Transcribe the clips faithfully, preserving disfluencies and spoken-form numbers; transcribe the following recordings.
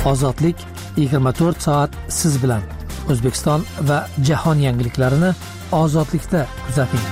Ozodlik yigirma to'rt soat siz bilan. O'zbekiston va jahon yangiliklarini ozodlikda kuzating.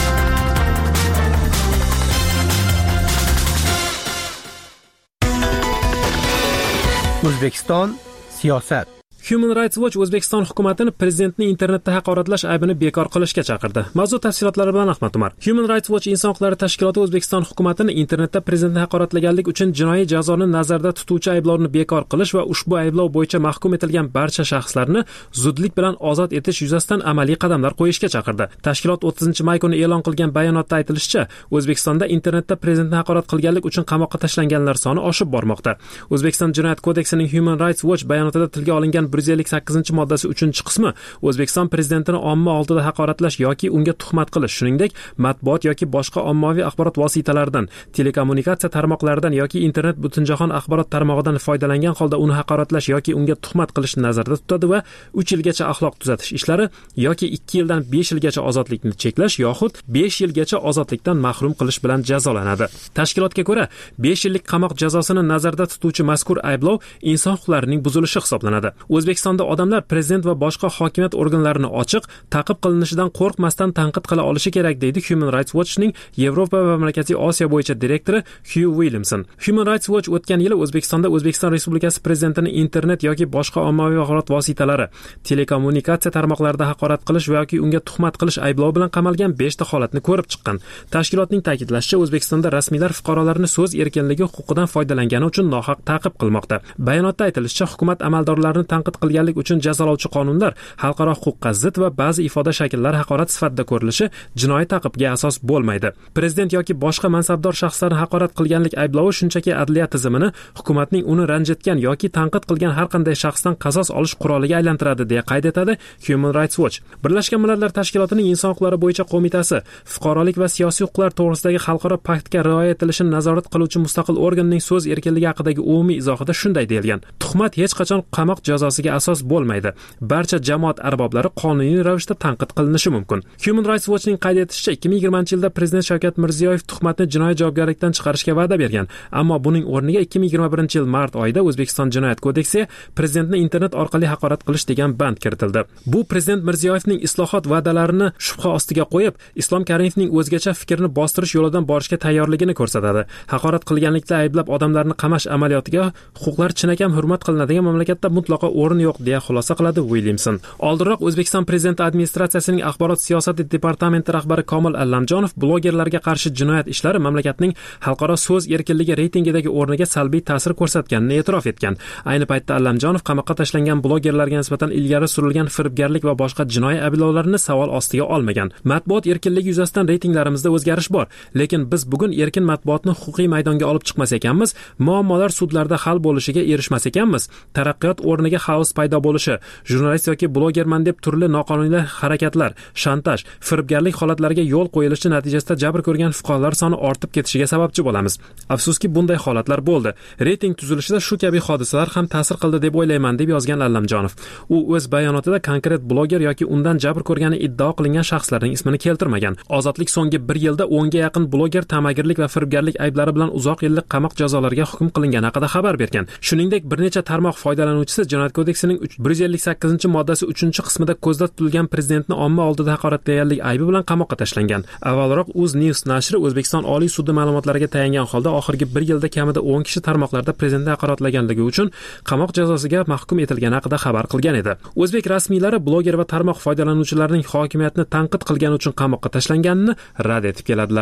O'zbekiston siyosat. Human Rights Watch O'zbekiston hukumatini prezidentning internetda haqoratlash aybini bekor qilishga chaqirdi. Mavzu tafsilotlari bilan Ahmad Umar. Human Rights Watch inson huquqlari tashkiloti O'zbekiston hukumatini internetda prezidentni haqoratlaganlik uchun jinoiy jazoni nazarda tutuvchi ayblovni bekor qilish va ushbu ayblov bo'yicha mahkum etilgan barcha shaxslarni zudlik bilan ozod etish yuzasidan amaliy qadamlar qo'yishga chaqirdi. Tashkilot o'ttizinchi may kuni e'lon qilgan bayonotda aytilishicha, O'zbekistonda internetda prezidentni haqorat qilganlik uchun qamoqqa tashlanganlar soni oshib bormoqda. O'zbekiston Jinoyat kodeksining Human Rights Watch bayonotida tilga olingan bir yuz ellik sakkizinchi moddasi uchinchi qismi O'zbekiston prezidentini omma oldida haqoratlash yoki unga tuhmat qilish, shuningdek, matbuot yoki boshqa ommaviy axborot vositalaridan, telekommunikatsiya tarmoqlaridan yoki internet butunjahon axborot tarmog'idan foydalangan holda uni haqoratlash yoki unga tuhmat qilishni nazarda tutadi va uch yilgacha axloq tuzatish ishlari yoki ikki yildan besh yilgacha ozodlikni cheklash yoxud besh yilgacha ozodlikdan mahrum qilish bilan jazolanadi. Tashkilotga ko'ra, besh yillik qamoq jazosini nazarda tutuvchi mazkur ayblov inson huquqlarining buzilishi hisoblanadi. O'zbekistonda odamlar prezident va boshqa hokimiyat organlarini ochiq, ta'qib qilinishidan qo'rqmasdan tanqid qila olishi kerak, deydi Human Rights Watchning Yevropa va Markaziy Osiyo bo'yicha direktori Hugh Williamson. Human Rights Watch o'tgan yili O'zbekistonda O'zbekiston Respublikasi prezidentini internet yoki boshqa ommaviy axborot vositalari, telekommunikatsiya tarmoqlarida haqorat qilish yoki unga tuhmat qilish ayblovi bilan qamalgan besh ta holatni ko'rib chiqqan. Tashkilotning ta'kidlashicha, O'zbekistonda rasmiylar fuqarolarni so'z erkinligi huquqidan foydalangani uchun nohaq ta'qib qilmoqda. Bayonotda aytilishicha, hukumat amaldorlarini tanqid qilganlik uchun jazolovchi qonunlar xalqaro huquqqa zid va ba'zi ifoda shakllari haqorat sifatida ko'rilishi jinoiy ta'qibga asos bo'lmaydi. Prezident yoki boshqa mansabdor shaxslarni haqorat qilganlik ayblovi shunchaki adliya tizimini hukumatning uni ranjitgan yoki tanqid qilgan har qanday shaxsdan qasos olish quroliga aylantiradi, deya qayd etadi Human Rights Watch. Birlashgan Millatlar Tashkilotining inson huquqlari bo'yicha qo'mitasi fuqarolik va siyosiy huquqlar to'g'risidagi xalqaro paktga rioya etilishini nazorat qiluvchi mustaqil organning so'z erkinligi haqidagi umumiy izohida shunday deyilgan: tuhmat hech qachon qamoq jazosiga asos bo'lmaydi. Barcha jamoat arboblari qonuniy ravishda tanqid qilinishi mumkin. Human Rights Watchning qayd etishicha, ikki ming yigirmanchi yilda prezident Shavkat Mirziyoyev tuhmatni jinoiy javobgarlikdan chiqarishga va'da bergan, ammo buning o'rniga ikki ming yigirma birinchi yil mart oyida O'zbekiston Jinoyat kodeksiga prezidentni internet orqali haqorat qilish degan band kiritildi. Bu prezident Mirziyoyevning islohot va'dalarini shubha ostiga qo'yib, Islom Karimovning o'zgacha fikrni bostirish yo'lidan borishga tayyorligini ko'rsatadi. Haqorat qilganlikda ayblab odamlarni qamash amaliyotiga huquqlar chinakam hurmat qilinadigan mamlakatda mutlaqo o'rin yo'q, deya xulosa qiladi Williamson. Oldinroq O'zbekiston prezidenti administratsiyasining axborot siyosati departamenti rahbari Komil Allamjonov blogerlarga qarshi jinoyat ishlari mamlakatning xalqaro so'z erkinligi reytingidagi o'rniga salbiy ta'sir ko'rsatganini e'tirof etgan. Ayni paytda Allamjonov qamoqqa tashlangan blogerlarga nisbatan ilgari surilgan firibgarlik va boshqa jinoiy ayblovlarni savol ostiga olmagan. Matbuot erkinligi yuzasidan reytinglarimizda o'zgarish bor, lekin biz bugun erkin matbuotni huquqiy maydonga olib chiqmas ekanmiz, muammolar sudlarda hal bo'lishiga erishmas ekanmiz, taraqqiyot o'rniga xavf paydo bo'lishi, jurnalist yoki blogerman deb turli noqonuniy harakatlar, shantaj, firibgarlik holatlariga yo'l qo'yilishi natijasida jabr ko'rgan fuqarolar soni ortib ketishiga sababchi bo'lamiz. Afsuski, bunday holatlar bo'ldi. Reyting tuzilishida shu kabi hodisalar ham ta'sir qildi deb o'ylayman, deb yozgan Allamjonov. U o'z bayonotida konkret bloger yoki undan jabr ko'rgani iddao qilingan shaxslarning ismini keltirmagan. Ozodlik so'nggi bir yilda o'nga yaqin bloger tamagirlik va firibgarlik ayblari bilan uzoq yillik qamoq jazolariga hukm qilingani haqida xabar bergan. Shuningdek, bir necha tarmoq foydalanuvchisi Jinoyat kodeksining bir yuz ellik sakkizinchi moddasi uchinchi qismida ko'zda tutilgan prezidentni omma oldida haqoratlaganlik aybi bilan qamoqqa tashlangan. Avvalroq UzNews nashri O'zbekiston Oliy sudi ma'lumotlariga tayangan holda oxirgi bir yilda kamida o'n kishi tarmoqlarda prezidentni haqoratlaganligi uchun qamoq jazosiga mahkum etilgani haqida xabar qilgan edi. O'zbek rasmiylari bloger va tarmoq foydalanuvchilarining hokimiyatni tanqid qilgani uchun qamoqqa tashlanganini rad etib keladilar.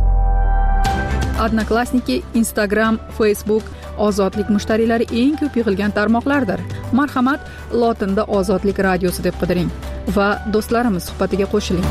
Odnoklassniki, Instagram, Facebook ozodlik mushtariylari eng ko'p yig'ilgan tarmoqlardir. Marhamat, lotinda Ozodlik radiosi deb qidiring va do'stlarimiz suhbatiga qo'shiling.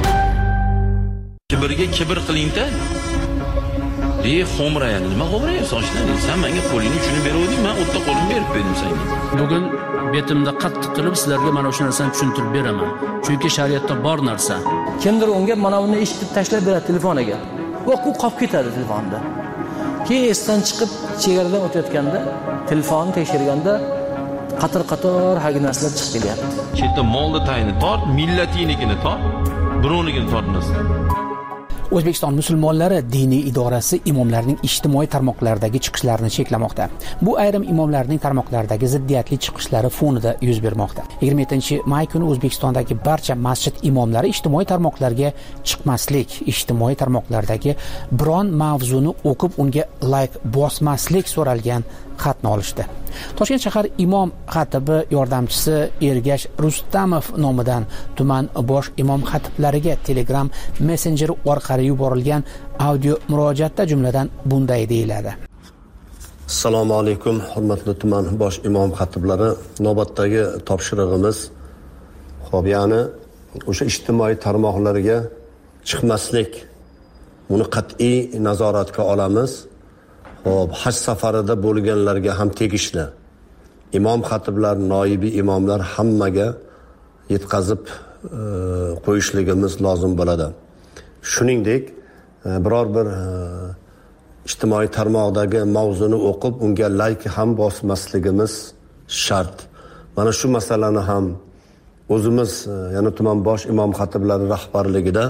Kibrga kibr qiling-da. Ey xo'mrayani, nima xo'mrayapsan oshna? Sen menga qo'lingni uchun beruvding, men o'tda qo'limni berib berdim senga. Bugun betimda qattiq qilib sizlarga mana shu narsani tushuntirib beraman. Chunki shariatda bor narsa. Kimdir unga mana buni eshitib tashlab beradi telefoniga. Va u qolib ketadi telefonda. Keyin esdan chiqib chegaradan o'tayotganda telefonni tekshirganda qator-qator hagi narsalar chiqib kelyapti. Chetda molni tayini tort, millatinikini tort, birovnikini tortmas. O'zbekiston musulmonlari diniy idorasi imomlarning ijtimoiy tarmoqlardagi chiqishlarini cheklamoqda. Bu ayrim imomlarning tarmoqlardagi ziddiyatli chiqishlari fonida yuz bermoqda. yigirma yettinchi may kuni O'zbekistondagi barcha masjid imomlari ijtimoiy tarmoqlarga chiqmaslik, ijtimoiy tarmoqlardagi biron mavzuni o'qib unga like bosmaslik so'ralgan xatni olishdi. Toshkent shahar imom xatibi yordamchisi Ergash Rustamov nomidan tuman bosh imom xatiblariga Telegram messenjeri orqali yuborilgan audio murojaatda jumladan bunday deyiladi. Assalomu alaykum, hurmatli tuman bosh imom xatiblari. Navbatdagi topshirig'imiz xo'p, ya'ni o'sha ijtimoiy tarmoqlarga chiqmaslik, uni qat'iy nazoratga olamiz. Xo'p, haj safarida bo'lganlarga ham tegishli. Imom xatiblar, noibi imomlar hammaga yetkazib e, qo'yishligimiz lozim bo'ladi. Shuningdek, e, biror bir e, ijtimoiy tarmoqdagi mavzuni o'qib, unga like ham bosmasligimiz shart. Mana shu masalani ham o'zimiz, e, ya'ni tuman bosh imom xatiblari rahbarligida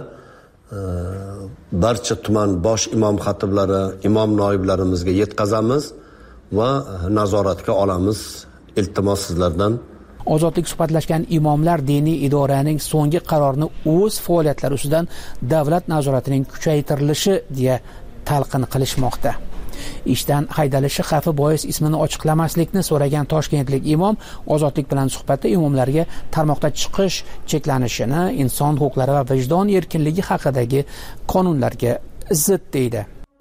barcha tuman bosh imom xatiblari, imom noiblarimizga yetkazamiz va nazoratga olamiz. Iltimos sizlardan. Ozodlik suhbatlashgan imomlar diniy idoraning so'nggi qarorini o'z faoliyatlari ustidan davlat nazoratining kuchaytirilishi deya talqin qilishmoqda. Ishdan haydalishi xavfi bois ismini ochiqlamaslikni so'ragan toshkentlik imom Ozodlik bilan suhbatda imomlarga tarmoqda chiqish cheklanishini inson huquqlari va vijdon erkinligi haqidagi qonunlarga zid deydi.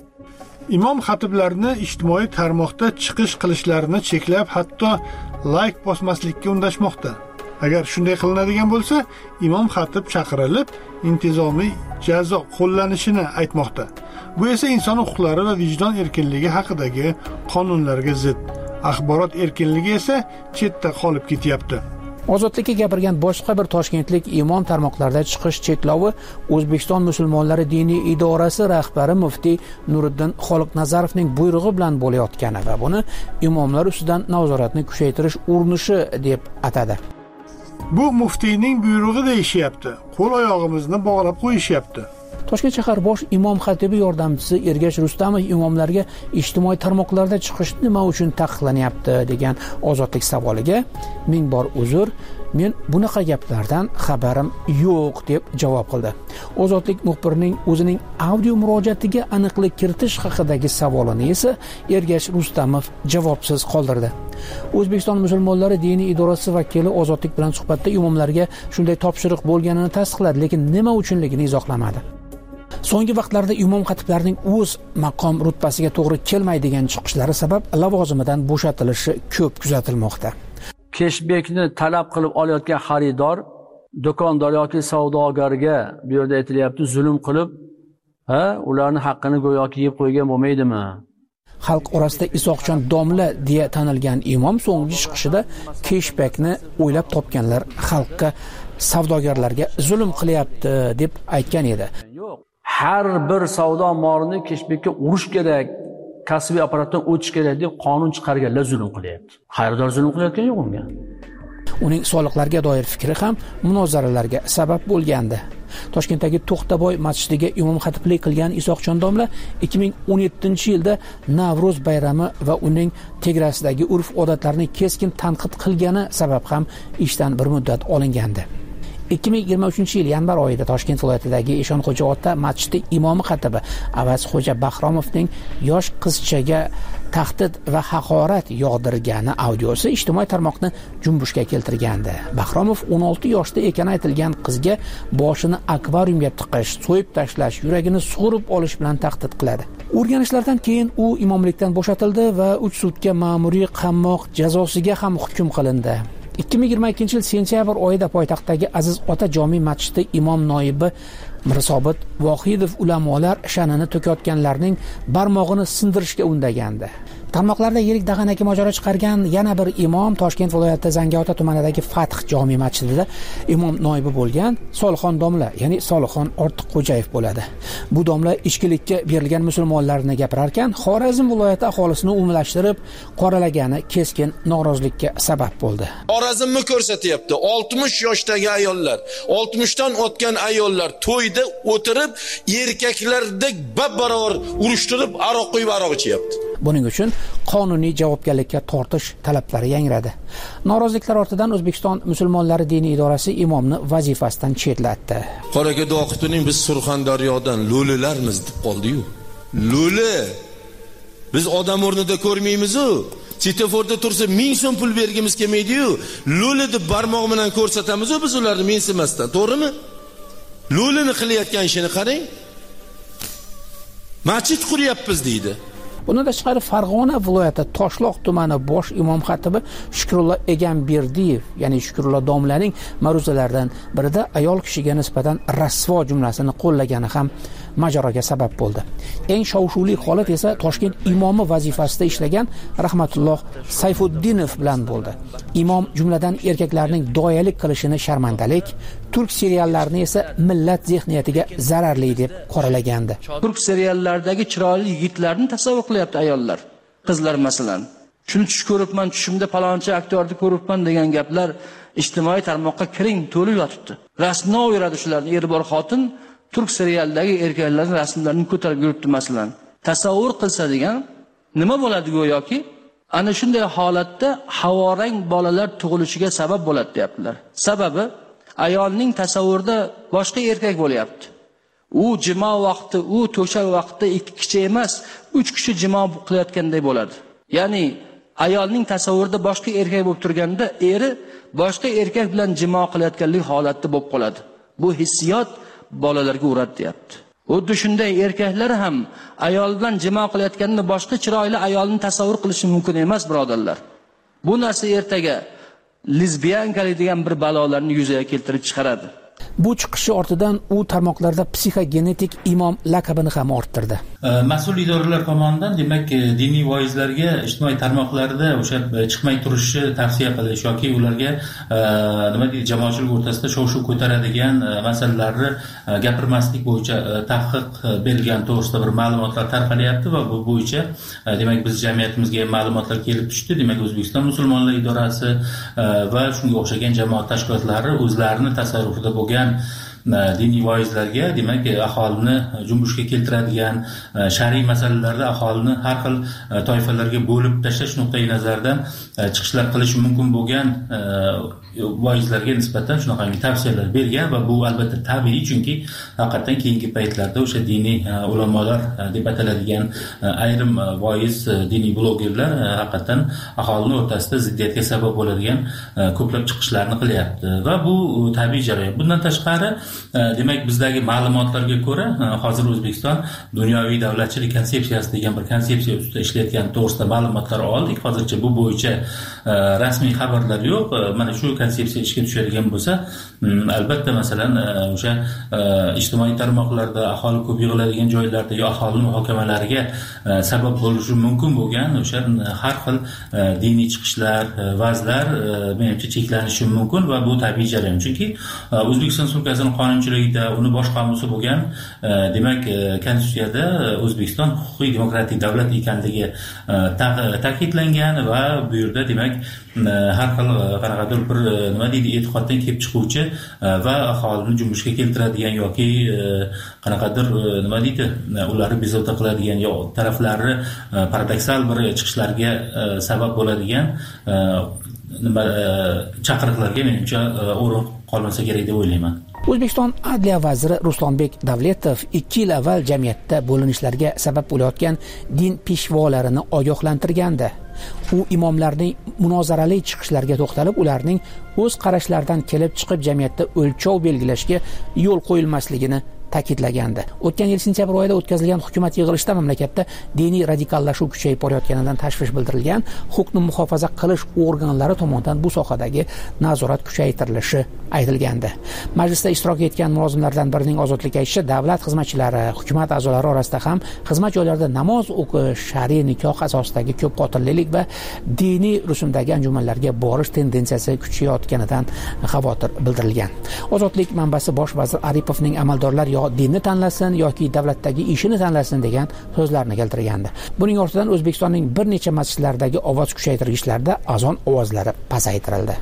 Imom xatiblarni ijtimoiy tarmoqda chiqish qilishlarini cheklab, hatto like bosmaslikka undashmoqda. Agar shunday qilinadigan bo'lsa, imom xatib chaqirilib, intizomiy jazo qo'llanishini aytmoqda. Bu esa inson huquqlari va vijdon erkinligi haqidagi qonunlarga zid. Axborot erkinligi esa chetda qolib ketyapti. Ozodlikka gapirgan boshqa bir toshkentlik imom tarmoqlarda chiqish cheklovi O'zbekiston musulmonlari diniy idorasi rahbari muftiy Nuriddin Xoliqnazarovning buyrug'i bilan bo'layotgani va buni imomlar ustidan nazoratni kuchaytirish urinishi deb atadi. Bu muftiyning buyrug'i deyishyapti. Qo'l oyog'imizni bog'lab qo'yishyapti. Toshkent shahar bosh imom xatibi yordamchisi Ergash Rustamov imomlarga ijtimoiy tarmoqlarda chiqish nima uchun taqiqlanyapti degan Ozodlik savoliga ming bor uzr, men bunaqa gaplardan xabarim yo'q deb javob qildi. Ozodlik muxbirining o'zining audio murojaatiga aniqlik kiritish haqidagi savolini esa Ergash Rustamov javobsiz qoldirdi. O'zbekiston musulmonlari diniy idorasi vakili Ozodlik bilan suhbatda imomlarga shunday topshiriq bo'lganini tasdiqladi, lekin nima uchunligini izohlamadi. So'nggi vaqtlarda imom xatiblarning o'z maqom rutbasiga to'g'ri kelmaydigan chiqishlari sabab lavozimidan bo'shatilishi ko'p kuzatilmoqda. Cashbackni talab qilib olayotgan xaridor, do'kondor yoki savdogarga bu yerda aytilyapti, zulm qilib, ha, ularning haqqini go'yoki yeb qo'ygan bo'lmaydimi? Xalq orasida Isoqjon domla deya tanilgan imom so'nggi chiqishida cashbackni o'ylab topganlar xalqqa, savdogarlarga zulm qilyapti deb aytgan edi. Har bir savdo molini cashbackka urish kerak, kasbiy apparatdan o'tish kerak deb qonun chiqarganlar zulm qilyapti. Xaridor zulm qilayotgan yo'q unga. Uning soliqlarga doir fikri ham munozaralarga sabab bo'lgandi. Toshkentdagi To'xtaboy masjidiga imom xatiblik qilgan Isoqjon domla ikki ming o'n yettinchi yilda Navro'z bayrami va uning tegrasidagi urf-odatlarni keskin tanqid qilgani sabab ham ishdan bir muddat olingandi. ikki ming yigirma uchinchi yil yanvar oyida Toshkent viloyatidagi Eshonxo'ja ota masjidi imomi xatibi Avazxo'ja Bahromovning yosh qizchaga tahdid va haqorat yog'dirgani audiosi ijtimoiy tarmoqni junbushga keltirgandi. Bahromov o'n olti yoshda ekani aytilgan qizga boshini akvariumga tiqish, so'yib tashlash, yuragini sug'urib olish bilan tahdid qiladi. O'rganishlardan keyin u imomlikdan bo'shatildi va uch sutka ma'muriy qamoq jazosiga ham hukm qilindi. ikki ming yigirma ikkinchi yil sentyabr oyida poytaxtdagi Aziz ota jome masjidi imom noibi Mirsobit Vohidov ulamolar sha'nini to'kayotganlarning barmog'ini sindirishga undagandi. Tarmoqlarda yirik dag'anaki mojaro chiqargan yana bir imom Toshkent viloyati Zangiota tumanidagi Fath jome masjidida imom noibi bo'lgan Solixon domla, ya'ni Solixon Ortiqxo'jayev bo'ladi. Bu domla ichkilikka berilgan musulmonlarni gapirar ekan, Xorazm viloyati aholisini umumlashtirib qoralagani keskin norozilikka sabab bo'ldi. Xorazmni ko'rsatyapti. oltmish yoshdagi ayollar, oltmish dan o'tgan ayollar to'yda o'tirib, erkaklardek bab-barobar urushtirib, aroq quyib aroq ichyapti. Buning uchun qonuniy javobgarlikka tortish talablari yangradi. Noroziliklar ortidan O'zbekiston musulmonlari diniy idorasi imomni vazifasidan chetlatdi. Qoraga Doqituning biz Surxondaryodan lo'lilarmiz deb qoldi-yu. Lo'li. Biz odam o'rnida ko'rmaymiz-ku. Svetoforda tursa ming so'm pul bergimiz kelmaydi-yu. Lo'li deb barmoq bilan ko'rsatamiz-ku biz ularni mensimasdan, to'g'rimi? Lo'lini qilayotgan ishini qarang. Masjid quryapmiz deydi. Bundan tashqari Farg'ona viloyati Toshloq tumani bosh imom xatibi Shukrullo Egamberdiyev, ya'ni Shukrullo domlaning ma'ruzalaridan birida ayol kishiga nisbatan rasvo jumlasini qo'llagani ham majaroga sabab bo'ldi. Eng shov-shuvli holat esa Toshkent imomi vazifasida ishlagan Rahmatulloh Sayfuddinov bilan bo'ldi. Imom jumladan erkaklarning doyalik qilishini sharmandalik, turk seriallarini esa millat zehniyatiga zararli deb qoralagandi. Turk seriallardagi chiroyli yigitlarni tasavvur qilyapti ayollar, qizlar masalan. Shuni tush ko'ribman, tushimda palonchi aktyorni ko'ribman degan gaplar ijtimoiy tarmoqqa kiring to'lib yotibdi. Rasmni o'yiradi shularni, er bor xotin turk serialidagi erkaklarning rasmlarini ko'tarib yuribdi masalan. Tasavvur qilsa degan nima bo'ladi go'yoki? Ana shunday holatda havorang bolalar tug'ilishiga sabab bo'ladi deyaptilar. Sababi ayolning tasavvurida boshqa erkak bo'lyapti. U jimo vaqti, u to'shak vaqtida ikki kishi emas, uch kishi jimo qilayotganday bo'ladi. Ya'ni ayolning tasavvurida boshqa erkak bo'lib turganda, eri boshqa erkak bilan jimo qilayotganlik holatda bo'lib qoladi. Bu hissiyot bolalarga uradi deyapti. Xuddi shunday erkaklar ham ayol bilan jimo qilayotganda boshqa chiroyli ayolni tasavvur qilishi mumkin emas, birodarlar. Bu narsa ertaga lesbiyankalik degan bir balolarni yuzaga keltirib chiqaradi. Bu chiqishi ortidan u tarmoqlarda psixogenetik imom laqabini ham orttirdi. Mas'ul idoralar tomonidan demak diniy voizlarga ijtimoiy tarmoqlarda o'sha chiqmay turishni tavsiya qilish yoki ularga nima deydi jamoatchilik o'rtasida shov-shuv ko'taradigan masalalarni gapirmaslik bo'yicha taqiq berilgan to'g'risida bir ma'lumotlar tarqalyapti va bu bo'yicha demak biz jamiyatimizga ma'lumotlar kelib tushdi. Demak O'zbekiston musulmonlar idorasi va shunga o'xshagan jamoat tashkilotlari o'zlarini tasarrufida bo'lgan diniy voizlarga demak aholini junbushga keltiradigan shar'iy masalalarda aholini har xil toifalarga bo'lib tashlash nuqtai nazaridan chiqishlar qilish mumkin bo'lgan voizlarga nisbatan shunaqa tavsiyalar bergan va bu albatta tabiiy, chunki haqiqatan keyingi paytlarda o'sha diniy ulamolar deb ataladigan ayrim voiz diniy blogerlar haqiqatan aholini o'rtasida ziddiyatga sabab bo'ladigan ko'plab chiqishlarni qilyapti va bu tabiiy jarayon. Bundan tashqari demak bizdagi ma'lumotlarga ko'ra hozir O'zbekiston dunyoviy davlatchilik konsepsiyasi degan bir konsepsiya ustida ishlayotgan to'g'risida ma'lumotlar oldik. Hozircha bu bo'yicha rasmiy xabarlar yo'q. Mana shu konsepsiya ishga tushadigan bo'lsa, albatta masalan o'sha ijtimoiy tarmoqlarda aholi ko'p yig'iladigan joylarda yo aholi muhokamalariga sabab bo'lishi mumkin bo'lgan o'sha har xil diniy chiqishlar, va'zlar menimcha cheklanishi mumkin va bu tabiiy jarayon. Chunki O'zbekiston Respublikasining qonunchiligida uni bosh qomusi bo'lgan demak konstitutsiyada O'zbekiston huquqiy demokratik davlat ekanligi ta'kidlangan va bu yerda demak har xil qanaqadir bir nima deydi e'tiqoddan kelib chiquvchi va aholini junbushga keltiradigan yoki qanaqadir nima deydi ularni bezovta qiladigan yo taraflari paradoksal bir chiqishlarga sabab bo'ladigan nima chaqiriqlarga menimcha o'rin qolmasa kerak deb o'ylayman. O'zbekiston Adliya vaziri Ruslonbek Davletov ikki yil avval jamiyatda bo'linishlarga sabab bo'layotgan din peshvolarini ogohlantirgandi. U imomlarning munozarali chiqishlariga to'xtalib, ularning o'z qarashlaridan kelib chiqib jamiyatda o'lchov belgilashga yo'l qo'yilmasligini ta'kidlagandi. O'tgan yil sentyabr oyida o'tkazilgan hukumat yig'ilishida mamlakatda diniy radikallashuv kuchayib borayotganidan tashvish bildirilgan, huquqni muhofaza qilish organlari tomonidan bu sohadagi nazorat kuchaytirilishi aytilgandi. Majlisda ishtirok etgan mulozimlardan birining ozodlik aytishicha, davlat xizmatchilari, hukumat a'zolari orasida ham xizmat joylarida namoz o'qish, shar'iy nikoh asosidagi ko'p qotillik va diniy rusumdagi anjumanlarga borish tendensiyasi kuchayayotganidan xavotir bildirilgan. Ozodlik manbasi bosh vazir Aripovning amaldorlar yo dinni tanlasin yoki davlatdagi ishini tanlasin degan so'zlarni keltirgandi. Buning ortidan O'zbekistonning bir necha masjidlaridagi ovoz kuchaytirgichlarda azon ovozlari pasaytirildi.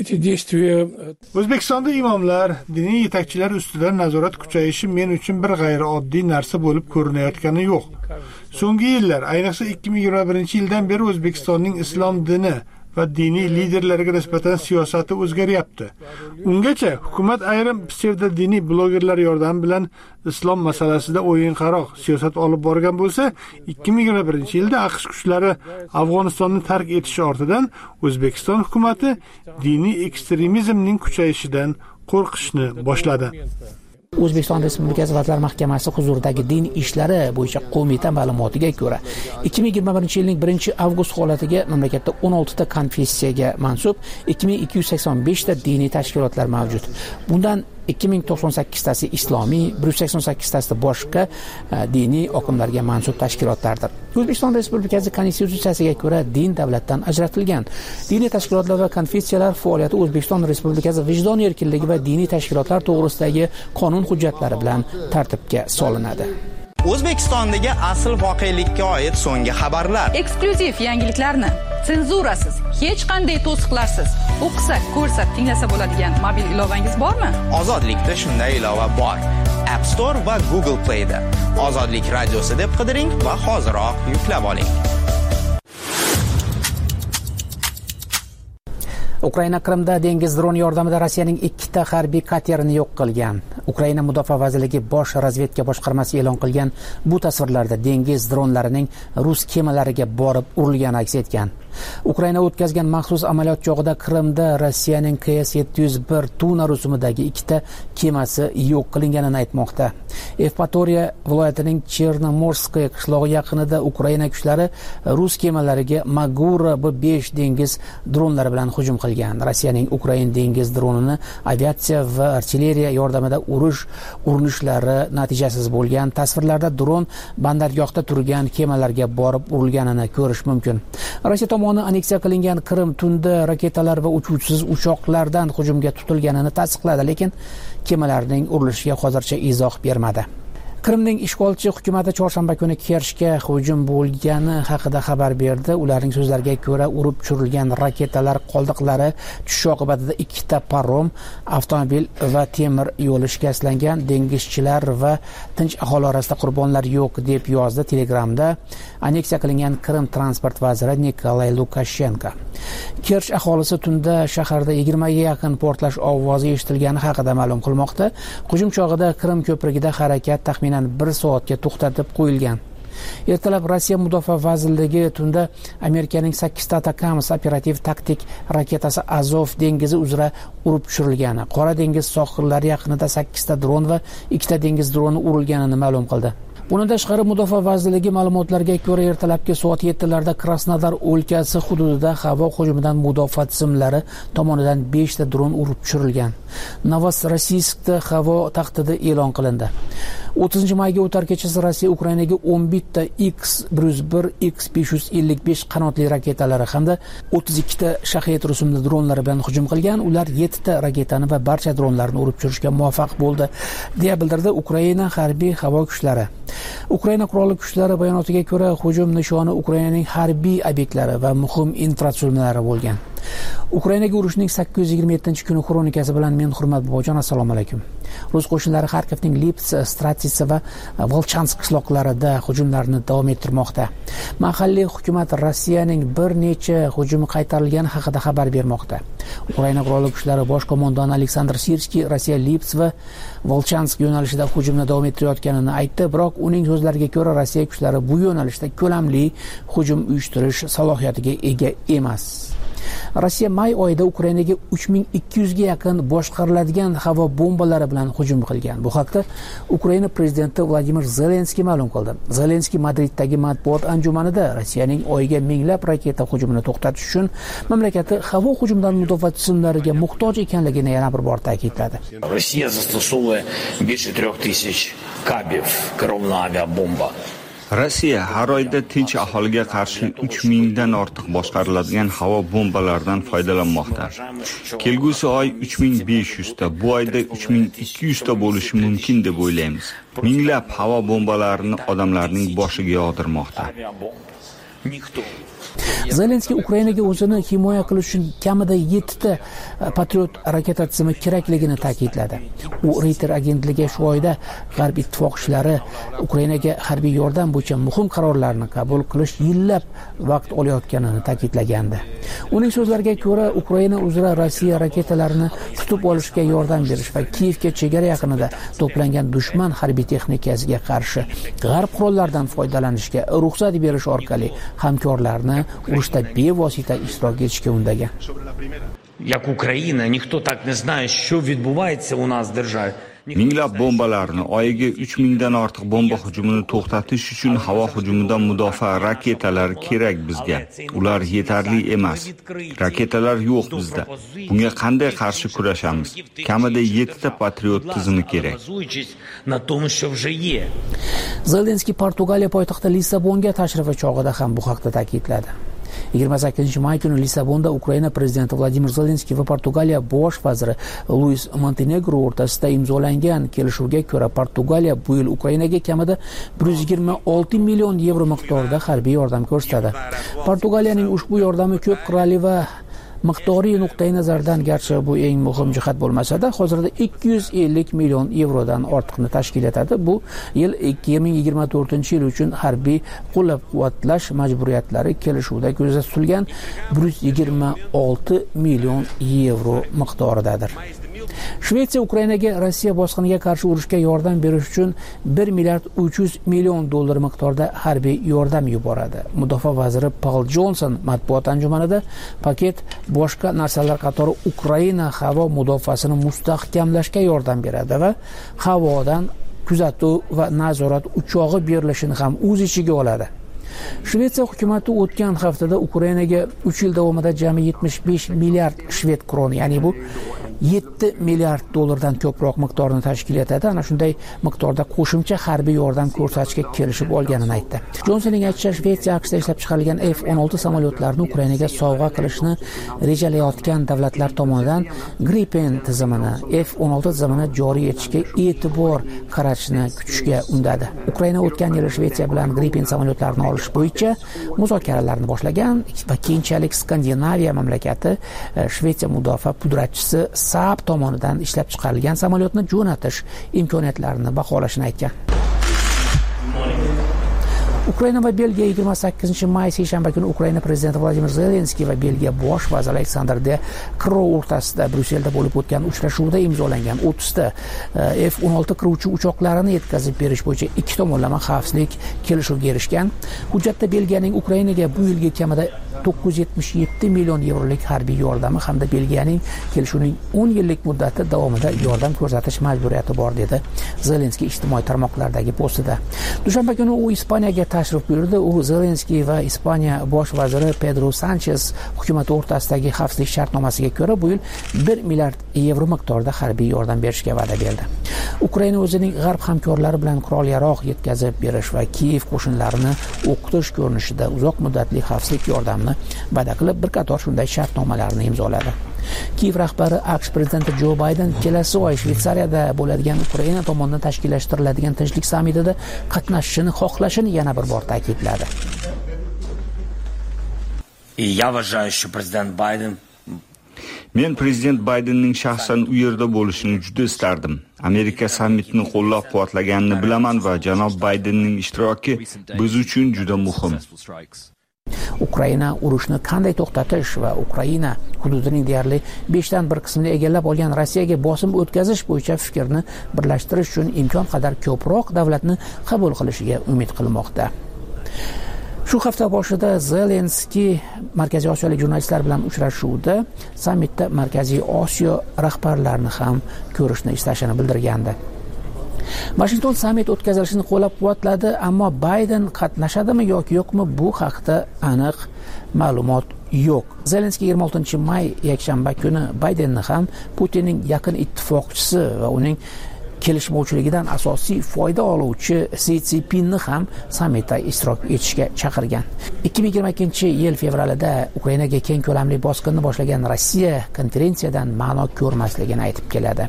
O'zbekistonda imomlar, diniy yetakchilar ustidan nazorat kuchayishi men uchun bir g'ayrioddiy narsa bo'lib ko'rinayotgani yo'q. So'nggi yillar, ayniqsa ikki ming yigirma birinchi yildan beri O'zbekistonning islom dini va diniy liderlariga nisbatan siyosati o'zgaryapti. Ungacha hukumat ayrim psevdodiniy blogerlar yordami bilan islom masalasida o'yinqaroq siyosat olib borgan bo'lsa, ikki ming yigirma birinchi yilda AQSh kuchlari Afg'onistonni tark etishi ortidan O'zbekiston hukumatı diniy ekstremizmning kuchayishidan qo'rqishni boshladi. O'zbekiston Respublikasi Vazirlar Mahkamasi huzuridagi din ishlari bo'yicha qo'mita ma'lumotiga ko'ra, ikki ming yigirma birinchi yilning birinchi avgust holatiga mamlakatda o'n olti ta konfessiyaga mansub ikki ming ikki yuz sakson besh ta diniy tashkilotlar mavjud. Bundan ikki ming to'qson sakkiz tasi islomiy, bir yuz sakson sakkiz tasi boshqa diniy oqimlarga mansub tashkilotlardir. O'zbekiston Respublikasi Konstitutsiyasiga ko'ra din davlatdan ajratilgan. Diniy tashkilotlar va konfessiyalar faoliyati O'zbekiston Respublikasi vijdon erkinligi va diniy tashkilotlar to'g'risidagi qonun hujjatlari bilan tartibga solinadi. O'zbekistondagi asl voqelikka oid so'nggi xabarlar, eksklyuziv yangiliklarni senzurasiz, hech qanday to'siqlarsiz o'qisak, ko'rsak, tinglasa bo'ladigan mobil ilovangiz bormi? Ozodlikda shunday ilova bor. App Store va Google Play'da Ozodlik radiosi deb qidiring va hoziroq yuklab oling. Ukraina Qrimda dengiz dron yordamida Rossiyaning ikkita harbiy katerini yo'q qilgan. Ukraina Mudofaa vazirligi bosh razvedka boshqarmasi e'lon qilgan bu tasvirlarda dengiz dronlarining rus kemalariga borib urilgani aks etgan. Ukraina o'tkazgan maxsus amaliyot chog'ida Qrimda Rossiyaning K S yetti yuz bir Tuna rusumidagi ikkita kemasi yo'q qilinganini aytmoqda. Evpatoriya viloyatining Chernomorskoye qishlog'i yaqinida Ukraina kuchlari rus kemalariga Magura B besh dengiz dronlari bilan hujum qilgan. Rossiyaning Ukraina dengiz dronini aviatsiya va artilleriya yordamida urish urinishlari natijasiz bo'lgan. Tasvirlarda dron bandargohda turgan kemalarga borib urilganini ko'rish mumkin. Rossiya tomoni aneksiya qilingan Qrim tunda raketalar va uchuvchisiz uchoqlardan hujumga tutilganini tasdiqladi, lekin kemalarning urilishiga hozircha izoh bermadi. Qrimning ishg'olchi hukumati chorshanba kuni Kerchga hujum bo'lgani haqida xabar berdi. Ularning so'zlariga ko'ra, urib tushirilgan raketalar qoldiqlari tushish oqibatida ikkita parom, avtomobil va temir yo'li shikastlangan. Dengizchilar va tinch aholi orasida qurbonlar yo'q deb yozdi Telegramda aneksiya qilingan Qrim transport vaziri Nikolay Lukashenko. Kerch aholisi tunda shaharda yigirmaga yaqin portlash ovozi eshitilgani haqida ma'lum qilmoqda. Hujum chog'ida Qrim ko'prigida harakat taxminan bir soatga to'xtatib qo'yilgan. Ertalab Rossiya Mudofaa vazirligi tunda Amerikaning sakkizta Atacams operativ taktik raketasi Azov dengizi uzra urib tushirilgani, Qora dengiz sohillari yaqinida sakkizta dron va ikkita dengiz droni urilganini ma'lum qildi. Bundan tashqari Mudofaa vazirligi ma'lumotlariga ko'ra, ertalabki soat yettilarda Krasnodar o'lkasi hududida havo hujumidan mudofaa tizimlari tomonidan beshta dron urib tushirilgan. Novorossiyskda havo tahdidi e'lon qilindi. o'ttizinchi mayga o'tar kechasi Rossiya Ukrainaga o'n bitta X bir yuz bir, X besh yuz ellik besh qanotli raketalari hamda o'ttiz ikkita Shahed rusumli dronlari bilan hujum qilgan. Ular yettita raketani va barcha dronlarni urib tushirishga muvaffaq bo'ldi, deya bildirdi Ukraina harbiy havo kuchlari. Ukraina qurolli kuchlari bayonotiga ko'ra, hujum nishoni Ukrainaning harbiy obyektlari va muhim infratuzilmalari bo'lgan. Ukrainaga urushning sakkiz yuz yigirma yettinchi kuni xronikasi bilan men Hurmat Bobojon, assalomu alaykum. Rus qo'shinlari Xarkovning Lipsk, Stratitsa va Volchansk qishloqlarida hujumlarni davom ettirmoqda. Mahalliy hukumat Rossiyaning bir necha hujumi qaytarilgani haqida xabar bermoqda. Ukraina qurolli kuchlari bosh qo'mondoni Aleksandr Sirskiy Rossiya Lipsk va Volchansk yo'nalishida hujumni davom ettirayotganini aytdi, biroq uning so'zlariga ko'ra Rossiya kuchlari bu yo'nalishda ko'lamli hujum uyushtirish salohiyatiga ega emas. Rossiya may oyida Ukrainaga uch ming ikki yuz ga yaqin boshqariladigan havo bombalari bilan hujum qilgan. Bu haqda Ukraina prezidenti Vladimir Zelenskiy ma'lum qildi. Zelenskiy Madriddagi matbuot anjumanida Rossiyaning oyiga minglab raketa hujumini to'xtatish uchun mamlakati havo hujumidan mudofaa tizimlariga muhtoj ekanligini yana bir bor ta'kidladi. Rossiya zastosowuje больше трех тысяч кабів керовна авіабомба. Rossiya har oyda tinch aholiga qarshi uch mingdan ortiq boshqariladigan havo bombalaridan foydalanmoqda. Kelgusi oy uch ming besh yuz ta, bu oyda uch ming ikki yuz ta bo'lishi mumkin deb o'ylaymiz. Minglab havo bombalarini odamlarning boshiga yog'dirmoqda. Zelenskiy Ukrainaga o'zini himoya qilish uchun kamida yetti ta Patriot raketa tizimi kerakligini ta'kidladi. U Reuters agentligi shu oyda G'arb ittifoqchilari Ukrainaga harbiy yordam bo'yicha muhim qarorlarni qabul qilish yillab vaqt olayotganini ta'kidlagandi. Uning so'zlariga ko'ra, Ukraina uzra Rossiya raketalarini tutib olishga yordam berish va Kiyevga chegara yaqinida to'plangan dushman harbiy texnikasiga qarshi G'arb qurollaridan foydalanishga ruxsat berish orqali hamkorlarni urushda bevosita ishtirok etishga undagan. Як Україна, ніхто так не знає, що відбувається у нас в державі. Minglab bombalarni, oyiga uch mingdan ortiq bomba hujumini to'xtatish uchun havo hujumidan mudofaa raketalari kerak bizga. Ular yetarli emas. Raketalar yo'q bizda. Bunga qanday qarshi kurashamiz? Kamida yetti ta Patriot tizimi kerak. Zelenskiy Portugaliya poytaxti Lissabonga tashrifi chog'ida ham bu haqda ta'kidladi. yigirma sakkizinchi may kuni Lissabonda Ukraina prezidenti Vladimir Zelenskiy va Portugaliya bosh vaziri Luis Montenegro o'rtasida imzolangan kelishuvga ko'ra Portugaliya bu yil Ukrainaga kamida bir yuz yigirma olti million yevro miqdorida harbiy yordam ko'rsatadi. Portugaliyaning ushbu yordami ko'p qirrali va miqdoriy nuqtai nazardan garchi bu eng muhim jihat bo'lmasa-da, hozirda ikki yuz ellik million yevrodan ortiqni tashkil etadi. Bu yil ikki ming yigirma to'rtinchi yil uchun harbiy qo'llab-quvvatlash majburiyatlari kelishuvda ko'zda tutilgan bir yuz yigirma olti million yevro miqdoridadir. Shvetsiya Ukrainaga Rossiya bosqiniga qarshi urushga yordam berish uchun bir milliard uch yuz million dollar miqdorida harbiy yordam yuboradi. Mudofaa vaziri Paul Johnson matbuot anjumanida paket boshqa narsalar qatori Ukraina havo mudofaasini mustahkamlashga yordam beradi va havodan kuzatuv va nazorat uchog'i berilishini ham o'z ichiga oladi. Shvetsiya hukumati o'tgan haftada Ukrainaga uch yil davomida jami yetmish besh milliard shved kroni, ya'ni bu yetti milliard dollardan ko'proq miqdorni tashkil etadi. Ana shunday miqdorda qo'shimcha harbiy yordam ko'rsatishga kelishib olganini aytdi. Johnsonning aytishicha, Shvetsiya AQShda ishlab chiqarilgan F o'n olti samolyotlarini Ukrainaga sovg'a qilishni rejalayotgan davlatlar tomonidan Gripen tizimini, F o'n olti tizimini joriy etishga e'tibor qaratishni kutishga undadi. Ukraina o'tgan yil Shvetsiya bilan Gripen samolyotlarini olish bo'yicha muzokaralarni boshlagan va keyinchalik Skandinaviya mamlakati Shvetsiya mudofaa pudratchisi Saab tomonidan ishlab chiqarilgan samolyotni jo'natish imkoniyatlarini baholashini aytgan. Ukraina va Belgiya yigirma sakkizinchi may seshanba kuni Ukraina prezidenti Vladimir Zelenskiy va Belgiya bosh vaziri Alexander De Croo o'rtasida Bryusselda bo'lib o'tgan uchrashuvda imzolangan o'ttiz ta F o'n olti qiruvchi uchoqlarini yetkazib berish bo'yicha ikki tomonlama xavfsizlik kelishuviga erishgan. Hujjatda Belgiyaning Ukrainaga bu yilgi kamida to'qqiz yuz yetmish yetti million yevrolik harbiy yordami hamda Belgiyaning kelishuvning o'n yillik muddati davomida yordam ko'rsatish majburiyati bor dedi Zelenskiy ijtimoiy tarmoqlardagi postida. Dushanba kuni u Ispaniyaga tashrif buyurdi. U Zelenskiy va Ispaniya bosh vaziri Pedro Sanchez hukumati o'rtasidagi xavfsizlik shartnomasiga ko'ra bu yil bir milliard yevro miqdorida harbiy yordam berishga va'da berdi. Ukraina o'zining g'arb hamkorlari bilan qurol-yarog' yetkazib berish va Kiyev qo'shinlarini o'qitish ko'rinishida uzoq muddatli xavfsizlik yordamini va'da qilib, bir qator shunday shartnomalarni imzoladi. Kiyev rahbari AQSh prezidenti Jo Bayden kelasi oy Shveysariyada bo'ladigan Ukraina tomonidan tashkillashtiriladigan tinchlik sammitida qatnashishini xohlashini yana bir bor ta'kidladi. Я вважаю, що президент Байден Men prezident Baydenning shaxsan u yerda bo'lishini juda istardim. Amerika sammitini qo'llab-quvvatlaganini bilaman va janob Baydenning ishtiroki biz uchun juda muhim. Ukraina urushni qanday to'xtatish va Ukraina hududining deyarli beshdan bir qismini egallab olgan Rossiyaga bosim o'tkazish bo'yicha fikrni birlashtirish uchun imkon qadar ko'proq davlatni qabul qilishiga umid qilmoqda. Shu hafta boshida Zelenskiy Markaziy Osiyolik jurnalistlar bilan uchrashuvda sammitda Markaziy Osiyo rahbarlarini ham ko'rishni istashini bildirgandi. Washington sammit o'tkazilishini qo'llab-quvvatladi, ammo Bayden qatnashadimi yoki yo'qmi bu haqda aniq ma'lumot yo'q. Zelenskiy yigirma oltinchi may yakshanba kuni Baydenni ham Putinning yaqin ittifoqchisi va uning kelishmovchiligidan asosiy foyda oluvchi Si Szinpinni ham sammitda ishtirok etishga chaqirgan. ikki ming yigirma ikkinchi yil fevralida Ukrainaga keng ko'lamli bosqinni boshlagan Rossiya konferensiyadan ma'no ko'rmasligini aytib keladi.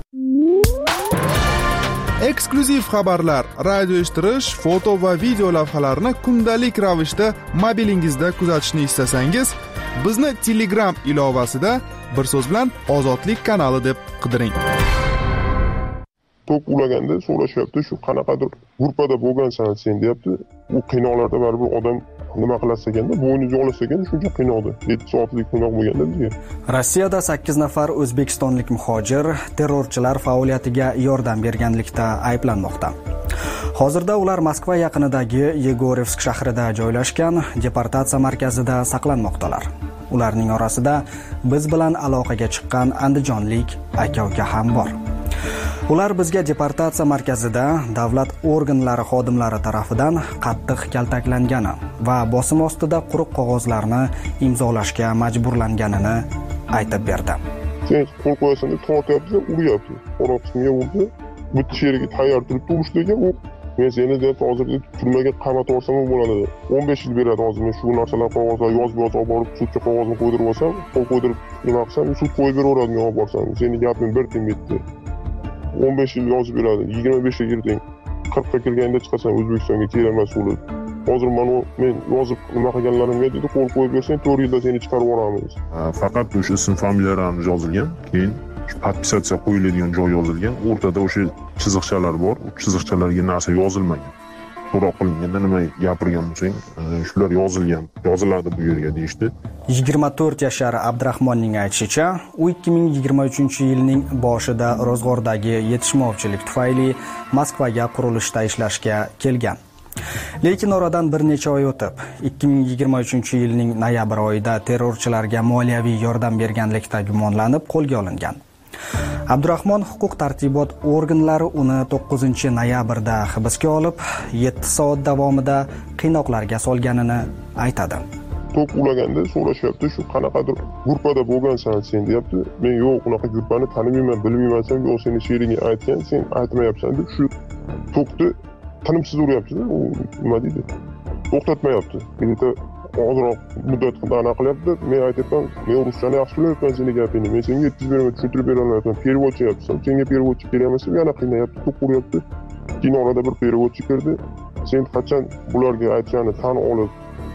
Eksklyuziv xabarlar, radio eshittirish, foto va video lavhalarni kundalik ravishda mobilingizda kuzatishni istasangiz, bizni Telegram ilovasida bir so'z bilan Ozodlik kanali deb qidiring. To'p ulaganda so'rashyapti, shu qanaqadir gruppada bo'lgansan sen deyapti. U qiynoqlarda baribir odam nima qilasa ekanda, bo'yni yog'lasa ekanda shuncha qiynoqdi. yetti soatlik qiynoq bo'lganda bizga. Rossiyada sakkiz nafar o'zbekistonlik muhojir terrorchilar faoliyatiga yordam berganlikda ayblanmoqda. Hozirda ular Moskva yaqinidagi Yegorevsk shahrida joylashgan deportatsiya markazida saqlanmoqdalar. Ularning orasida biz bilan aloqaga chiqqan andijonlik aka-uka ham bor. Ular bizga deportatsiya markazida davlat organlari xodimlari tarafidan qattiq kaltaklangani va bosim ostida quruq qog'ozlarni imzolashga majburlanganini aytib berdi. Sen qo'l qo'yasan deb tortyapti, uryapti. Qo'roq qismiga urdi. Bitta sheriga tayyor turib turishdi ekan, u men seni deb hozirda turmaga qamat olsam bo'ladi. o'n besh yil beradi hozir men shu narsalar qog'ozlar yozib yozib olib borib sudga qog'ozni qo'ydirib olsam, qo'l qo'ydirib nima qilsam, sud qo'yib beraveradi men olib borsam. Seni gaping bir tiyin bitdi. o'n besh yil yozib beradi. yigirma beshga kirding. qirqqa kirganda chiqasan O'zbekistonga kerak bo'lib. Hozir mana men yozib nima qilganlarimga dedi, qo'l qo'yib bersang to'rt yilda seni chiqarib yuboramiz. Faqat o'sha ism familiyalarimiz yozilgan, keyin podpisatsiya qo'yiladigan joy yozilgan, o'rtada o'sha chiziqchalar bor. U chiziqchalarga narsa yozilmagan. So'roq qilinganda nima gapirgan bo'lsang, shular yozilgan, yoziladi bu yerga deyishdi. yigirma to'rt yashar Abdurahmonning aytishicha, u ikki ming yigirma uchinchi yilning boshida ro'zg'ordagi yetishmovchilik tufayli Moskvaga qurilishda ishlashga kelgan. Lekin oradan bir necha oy o'tib, ikki ming yigirma uchinchi yilning noyabr oyida terrorchilarga moliyaviy yordam berganlikda gumonlanib qo'lga olingan. Abdurahmon huquq tartibot organlari uni to'qqizinchi noyabrda hibsga olib, yetti soat davomida qiynoqlarga solganini aytadi. To'p ulaganda so'rashyapti, shu qanaqadir gruppada bo'lgansan sen deyapti. Men yo'q, unaqa gruppani tanimayman, bilmayman, yo'q seni sheriging aytgan, sen aytmayapsan deb shu to'pni tinimsiz uryapti. U nima deydi? To'xtatmayapti. Bitta ozroq muddat qilib qilyapti. Men aytayapman, men ruschani yaxshi bilaman seni gapingni. Men senga yetkazib beraman, tushuntirib beraman. Переводchi yapsan. Senga переводchi kelyapti, yana qiynayapti, to'p uryapti. Keyin orada bir переводchi kirdi. Sen qachon bularga aytganini tan olib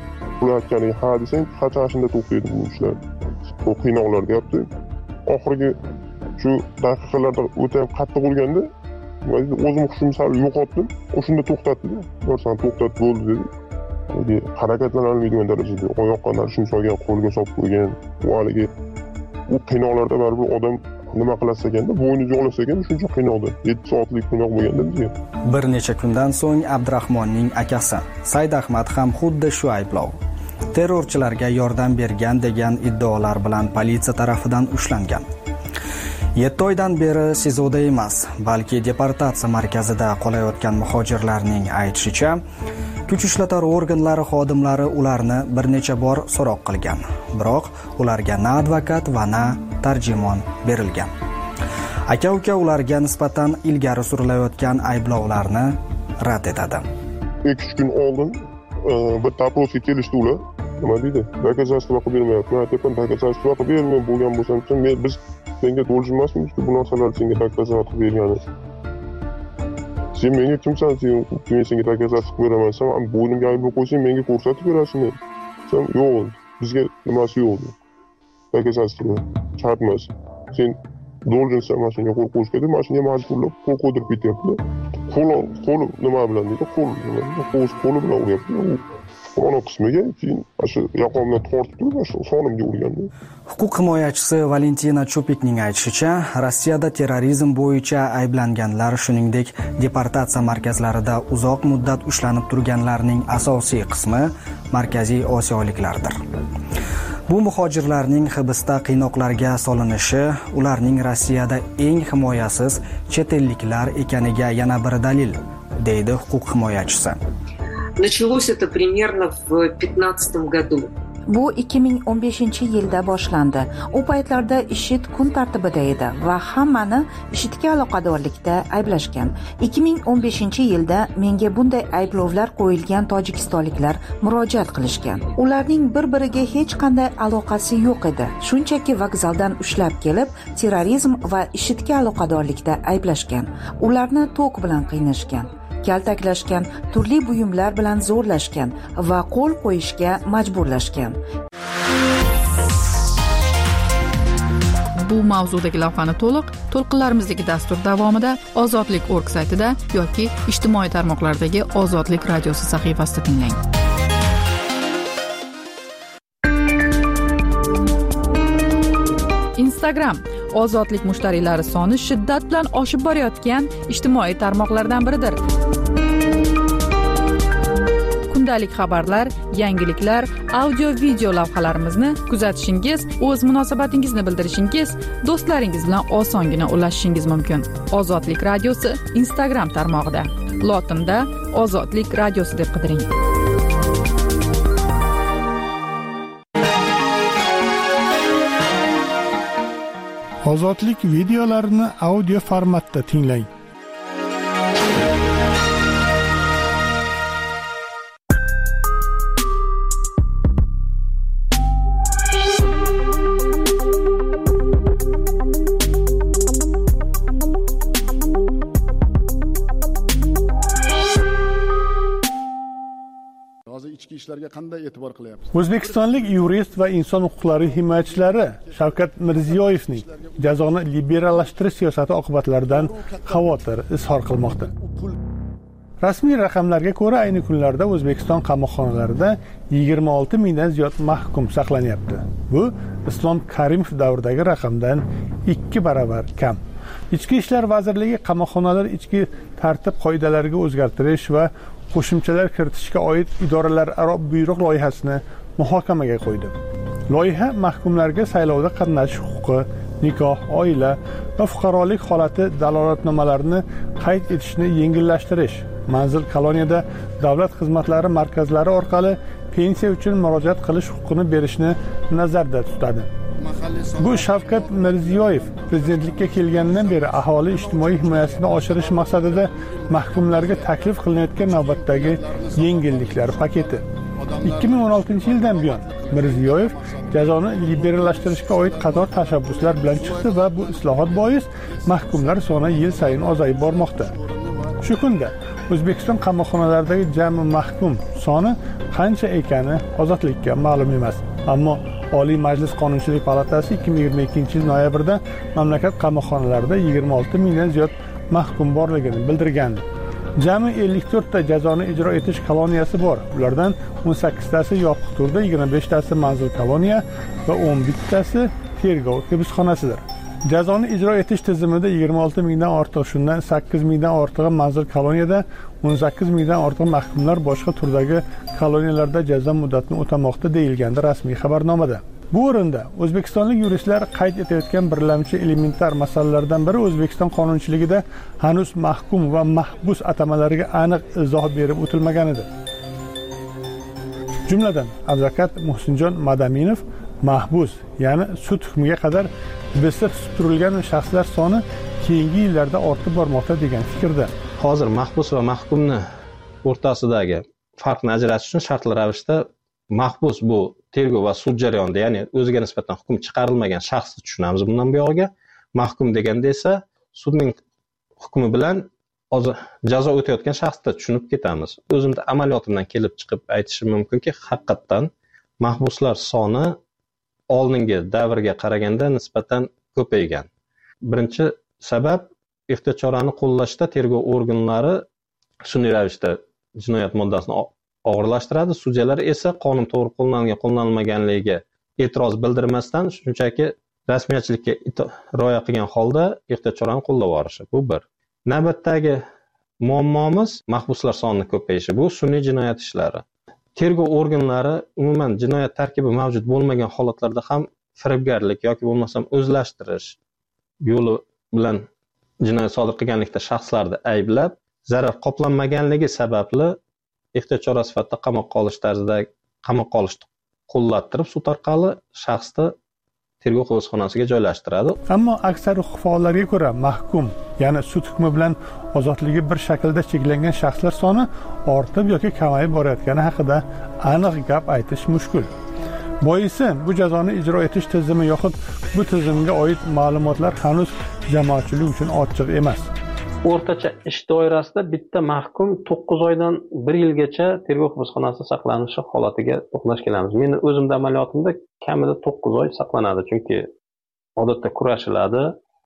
ularga ha desang, qachon shunda to'xtaydi bu ishlar. Bu qiynoqlar deyapti. Oxirgi shu daqiqalarda o'ta qattiq urganda, o'zim hushimni sal yo'qotdim. O'shunda to'xtatdi. Borsan to'xtat bo'ldi dedi. Dedi, harakatlanolmaydigan darajada oyoqqa shim solgan, qo'lga solib qo'ygan. U haligi u qiynoqlarda baribir odam nima qilasa ekanda, bo'yni yog'lasa ekanda shuncha qiynoqdi. yetti soatlik qiynoq bo'lganda bizga. Bir necha kundan so'ng Abdurahmonning akasi Said Ahmad ham xuddi shu ayblov, terrorchilarga yordam bergan degan iddaolar bilan politsiya tarafidan ushlangan. yetti oydan beri Sizoda emas, balki deportatsiya markazida qolayotgan muhojirlarning aytishicha, kuch ishlatar organlari xodimlari ularni bir necha bor so'roq qilgan. Biroq ularga na advokat va na tarjimon berilgan. Aka-uka ularga nisbatan ilgari surilayotgan ayblovlarni rad etadi. ikki uch kun oldin bir taposga kelishdi ular. Nima deydi? Dokazatsiya qilib bermayapti. Men aytayapman, dokazatsiya qilib bermay bo'lgan bo'lsam, men biz senga do'lji emasmiz, bu narsalar senga dokazatsiya qilib bergani. Sen menga kimsan? Sen senga dokazatsiya qilib beraman. Sen bo'ynimga ayblab qo'ysang, menga ko'rsatib berasan. Sen yo'q, bizga nimasi yo'q. Dokazatsiya shart emas. Sen do'ljinsan, mashinaga qo'l qo'yishga deb mashinaga majburlab qo'l qo'ydirib ketyapti. Qo'l qo'l nima bilan deydi? Qo'l nima? Qo'l qo'li bilan uryapti. soni qismiga, keyin o'sha yoqamdan tortib turib o'sha sonimga urganda. Huquq himoyachisi Valentina Chupikning aytishicha, Rossiyada terrorizm bo'yicha ayblanganlar, shuningdek, deportatsiya markazlarida uzoq muddat ushlanib turganlarning asosiy qismi Markaziy Osiyoliklardir. Bu muhojirlarning hibsda qiynoqlarga solinishi ularning Rossiyada eng himoyasiz chet elliklar ekaniga yana bir dalil, deydi huquq himoyachisi. Началось это примерно в две тысячи пятнадцатом году. Bu ikki ming o'n beshinchi yilda boshlandi. U paytlarda IShID kun tartibida edi va hammani IShIDga aloqadorlikda ayblashgan. ikki ming o'n beshinchi yilda menga bunday ayblovlar qo'yilgan tojikistonliklar murojaat qilishgan. Ularning bir-biriga hech qanday aloqasi yo'q edi. Shunchaki vokzaldan ushlab kelib, terrorizm va IShIDga aloqadorlikda ayblashgan. Ularni tok bilan qiynashgan, kaltaklashgan, turli buyumlar bilan zo'rlashgan va qo'l qo'yishga majburlashgan. Bu mavzudagi lavhani to'liq to'lqinlarimizdagi dastur davomida Ozodlik nokta org saytida yoki ijtimoiy tarmoqlardagi Ozodlik radiosi sahifasida tinglang. Instagram Ozodlik mushtariylari soni shiddat bilan oshib borayotgan ijtimoiy tarmoqlardan biridir. Kundalik xabarlar, yangiliklar, audio-video lavhalarimizni kuzatishingiz, o'z munosabatingizni bildirishingiz, do'stlaringiz bilan osongina ulashishingiz mumkin. Ozodlik radiosi Instagram tarmog'ida. Lotinda Ozodlik radiosi deb qidiring. Ozodlik videolarini audio formatda tinglang. ichki ishlarga qanday e'tibor qilyapsiz? O'zbekistonlik yurist va inson huquqlari himoyachilari Shavkat Mirziyoyevning jazoni liberallashtirish siyosati oqibatlaridan xavotir izhor qilmoqda. Rasmiy raqamlarga ko'ra, ayni kunlarda O'zbekiston qamoqxonalarida yigirma olti mingdan ziyod mahkum saqlanyapti. Bu Islom Karimov davridagi raqamdan ikki barobar kam. Ichki ishlar vazirligi qamoqxonalar ichki tartib qoidalariga o'zgartirish va qo'shimchalar kiritishga oid idoralararo buyruq loyihasini muhokamaga qo'ydi. Loyiha mahkumlarga saylovda qatnashish huquqi, nikoh, oila va fuqarolik holati dalolatnomalarini qayd etishni yengillashtirish, manzil koloniyada davlat xizmatlari markazlari orqali pensiya uchun murojaat qilish huquqini berishni nazarda tutadi. Bu Shavkat Mirziyoyev prezidentlikka kelganidan beri aholi ijtimoiy himoyasini oshirish maqsadida mahkumlarga taklif qilinayotgan navbatdagi yengilliklar paketi. ikki ming o'n oltinchi yildan buyon Mirziyoyev jazoni liberallashtirishga oid qator tashabbuslar bilan chiqdi va bu islohot bois mahkumlar soni yil sayin ozayib bormoqda. Shu kunda O'zbekiston qamoqxonalaridagi jami mahkum soni qancha ekani Ozodlikka ma'lum emas. Ammo Oliy Majlis Qonunchilik palatasi ikki ming yigirma ikkinchi yil noyabrda mamlakat qamoqxonalarida yigirma olti mingdan ziyod mahkum borligini bildirgandi. Jami ellik to'rtta jazoni ijro etish koloniyasi bor. Ulardan o'n sakkiztasi yopiq turda, yigirma beshtasi manzil koloniya va o'n bittasi tergov hibsxonasidir. Jazoni ijro etish tizimida yigirma olti mingdan ortiq, shundan sakkiz mingdan ortig'i manzil koloniyada, o'n sakkiz mingdan ortiq mahkumlar boshqa turdagi koloniyalarda jazo muddatini o'tamoqda deyilgandi rasmiy xabarnomada. Bu o'rinda o'zbekistonlik yuristlar qayd etayotgan birlamchi elementar masalalardan biri O'zbekiston qonunchiligida hanuz mahkum va mahbus atamalariga aniq izoh berib o'tilmaganidir. Jumladan, advokat Muhsinjon Madaminov mahbus, ya'ni sud hukmiga qadar hibsda tutib turilgan shaxslar soni keyingi yillarda ortib bormoqda degan fikrda. Hozir mahbus va mahkumni o'rtasidagi farqni ajratish uchun shartli ravishda mahbus bu tergov va sud jarayonida, ya'ni o'ziga nisbatan hukm chiqarilmagan shaxsni tushunamiz bundan buyog'iga. Mahkum deganda esa sudning hukmi bilan jazo o'tayotgan shaxsni tushunib ketamiz. O'zimda amaliyotimdan kelib chiqib aytishim mumkinki, haqiqatan mahbuslar soni oldingi davrga qaraganda nisbatan ko'paygan. Birinchi sabab ehtiyot chorani qo'llashda tergov organlari sun'iy ravishda jinoyat moddasini og'irlashtiradi. Sudyalar esa qonun to'g'ri qo'llangan, qo'llanilmaganligiga e'tiroz bildirmasdan shunchaki rasmiyatchilikka rioya qilgan holda ehtiyot chorani qo'llab borishi. Bu bir. Navbatdagi muammomiz mahbuslar sonining ko'payishi. Bu sun'iy jinoyat ishlari. Tergov organlari umuman jinoyat tarkibi mavjud bo'lmagan holatlarda ham firibgarlik yoki bo'lmasam o'zlashtirish yo'li bilan jinoyat sodir qilganlikda shaxslarni ayblab, zarar qoplanmaganligi sababli ehtiyot chora sifatida qamoqqa olish tarzida qamoqqa olishni qo'llattirib, sud orqali shaxsni tergov hibsxonasiga joylashtiradi. Ammo aksar huquq faollariga ko'ra mahkum, ya'ni sud hukmi bilan ozodligi bir shaklda cheklangan shaxslar soni ortib yoki kamayib borayotgani haqida aniq gap aytish mushkul. Boisi bu jazoni ijro etish tizimi yoxud bu tizimga oid ma'lumotlar hanuz jamoatchilik uchun ochiq emas. O'rtacha ish doirasida bitta mahkum to'qqiz oydan bir yilgacha tergov hibsxonasida saqlanishi holatiga to'qnash kelamiz. Meni o'zimda amaliyotimda kamida to'qqiz oy saqlanadi, chunki odatda kurashiladi.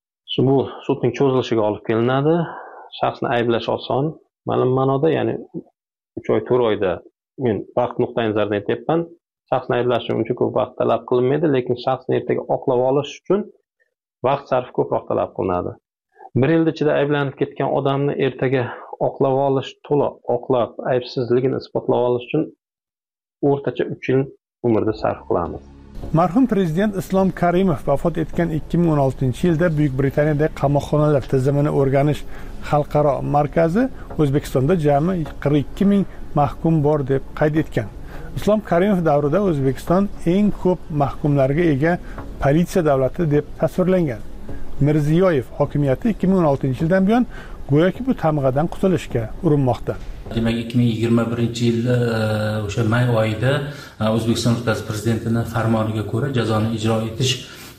Bu sudning cho'zilishiga olib kelinadi. Shaxsni ayblash oson, ma'lum ma'noda, ya'ni uch oy, to'rt oyda men vaqt nuqtai nazaridan aytyapman. Shaxsni ayblash uchun uncha ko'p vaqt talab qilinmaydi, lekin shaxsni ertaga oqlab olish uchun vaqt sarfi ko'proq talab qilinadi. Bir yil ichida ayblanib ketgan odamni ertaga oqlab olish, to'liq oqlab, aybsizligini isbotlab olish uchun o'rtacha uch yil umrda sarf qilamiz. Marhum prezident Islom Karimov vafot etgan ikki ming o'n oltinchi yilda Buyuk Britaniyada qamoqxonalar tizimini o'rganish xalqaro markazi O'zbekistonda jami qirq ikki ming mahkum bor deb qayd etgan. Islom Karimov davrida O'zbekiston eng ko'p mahkumlarga ega politsiya davlati deb tasvirlangan. Mirziyoyev hokimiyati ikki ming o'n oltinchi yildan buyon go'yoki bu tamg'adan qutulishga urinmoqda. Demak, ikki ming yigirma birinchi yilda o'sha may oyida O'zbekiston Respublikasi prezidentining farmoniga ko'ra jazoni ijro etish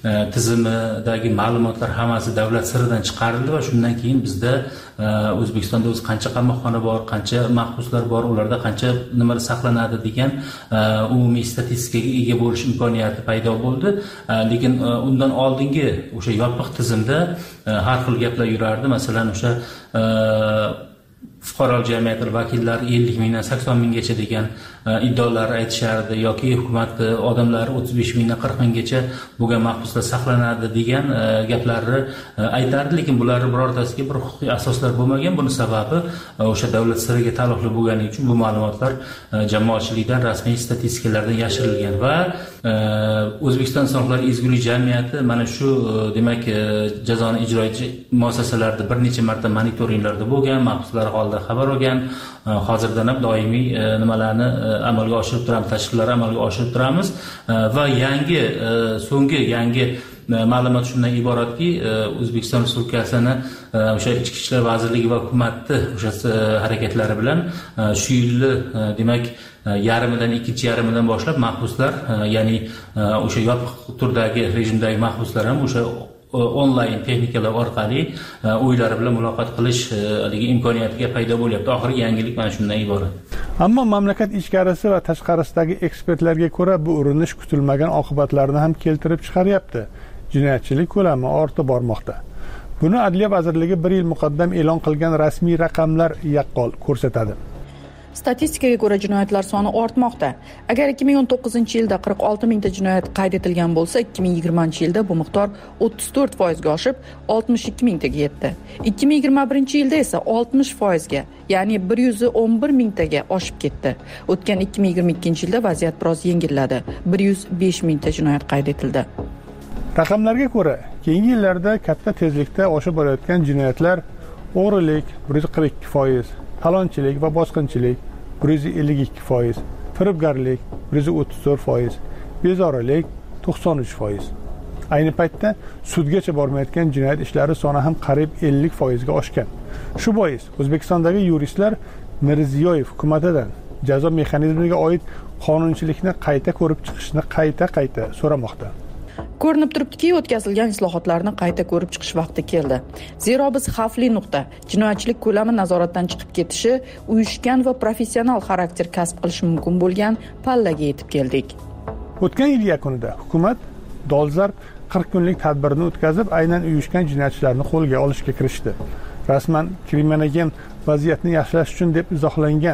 tizimidagi ma'lumotlar hammasi davlat siridan chiqarildi va shundan keyin bizda O'zbekistonda o'zi qancha qamoqxona bor, qancha mahbuslar bor, ularda qancha nima saqlanadi degan umumiy statistikaga ega bo'lish imkoniyati paydo bo'ldi. Lekin undan oldingi o'sha yopiq tizimda har xil gaplar yurardi. Masalan, o'sha fuqarolik jamiyati vakillari ellik mingdan sakson minggacha degan iddaolar aytishardi, yoki hukumat odamlar o'ttiz besh mingdan qirq minggacha bo'lgan mahbuslar saqlanadi degan gaplarni aytardi, lekin bularning birortasiga bir huquqiy asoslar bo'lmagan. Buning sababi o'sha davlat siriga taalluqli bo'lgani uchun bu ma'lumotlar jamoatchilikdan, rasmiy statistikalardan yashirilgan va O'zbekiston Insonlar ezgulik jamiyati mana shu demak jazoni ijro etish muassasalarida bir necha marta monitoringlarda bo'lgan, mahbuslar haqida xabar olgan. Hozirdan ham doimiy nimalarni amalga oshirib turamiz, tashkilotlar amalga oshirib turamiz va yangi so'nggi yangi ma'lumot shundan iboratki, O'zbekiston Respublikasini o'sha Ichki ishlar vazirligi va hukumatni o'sha harakatlari bilan shu yilni demak yarimidan ikkinchi yarimidan boshlab mahbuslar, ya'ni o'sha yopiq turdagi rejimdagi mahbuslar ham o'sha onlayn texnikalar orqali o'ylari bilan muloqot qilish imkoniyatiga paydo bo'lyapti. Oxirgi yangilik mana shundan iborat. Ammo mamlakat ichkarisi va tashqarisidagi ekspertlarga ko'ra bu urinish kutilmagan oqibatlarni ham keltirib chiqaryapti. Jinoyatchilik ko'lami ortib bormoqda. Buni Adliya vazirligi bir yil muqaddam e'lon qilgan rasmiy raqamlar yaqqol ko'rsatadi. Statistikaga ko'ra jinoyatlar soni ortmoqda. Agar ikki ming o'n to'qqizinchi yilda qirq olti mingta jinoyat qayd etilgan bo'lsa, ikki ming yigirmanchi yilda bu miqdor o'ttiz to'rt foizga oshib, oltmish ikki mingtaga yetdi. ikki ming yigirma birinchi yilda esa oltmish foizga, ya'ni bir yuz o'n bir mingtaga oshib ketdi. O'tgan ikki ming yigirma ikkinchi yilda vaziyat biroz yengilladi. bir yuz besh mingta jinoyat qayd etildi. Raqamlarga ko'ra, keyingi yillarda katta tezlikda oshib borayotgan jinoyatlar o'g'rilik bir yuz qirq ikki foiz, talonchilik va bosqinchilik bir yuz ellik ikki foiz, firibgarlik bir yuz o'ttiz to'rt foiz, bezorilik to'qson uch foiz. Ayni paytda sudgacha bormayotgan jinoyat ishlari soni ham qariyb ellik foizga oshgan. Shu bois O'zbekistondagi yuristlar Mirziyoyev hukumatidan jazo mexanizmiga oid qonunchilikni qayta ko'rib chiqishni qayta-qayta so'ramoqda. Ko'rinib turibdiki, o'tkazilgan islohotlarni qayta ko'rib chiqish vaqti keldi. Zero biz xavfli nuqta, jinoyatchilik ko'lami nazoratdan chiqib ketishi, uyushgan va professional xarakter kasb qilish mumkin bo'lgan pallaga yetib keldik. O'tgan yil yakunida hukumat dolzarb qirq kunlik tadbirni o'tkazib, aynan uyushgan jinoyatchilarni qo'lga olishga kirishdi. Rasman kriminogen vaziyatni yaxshilash uchun deb izohlangan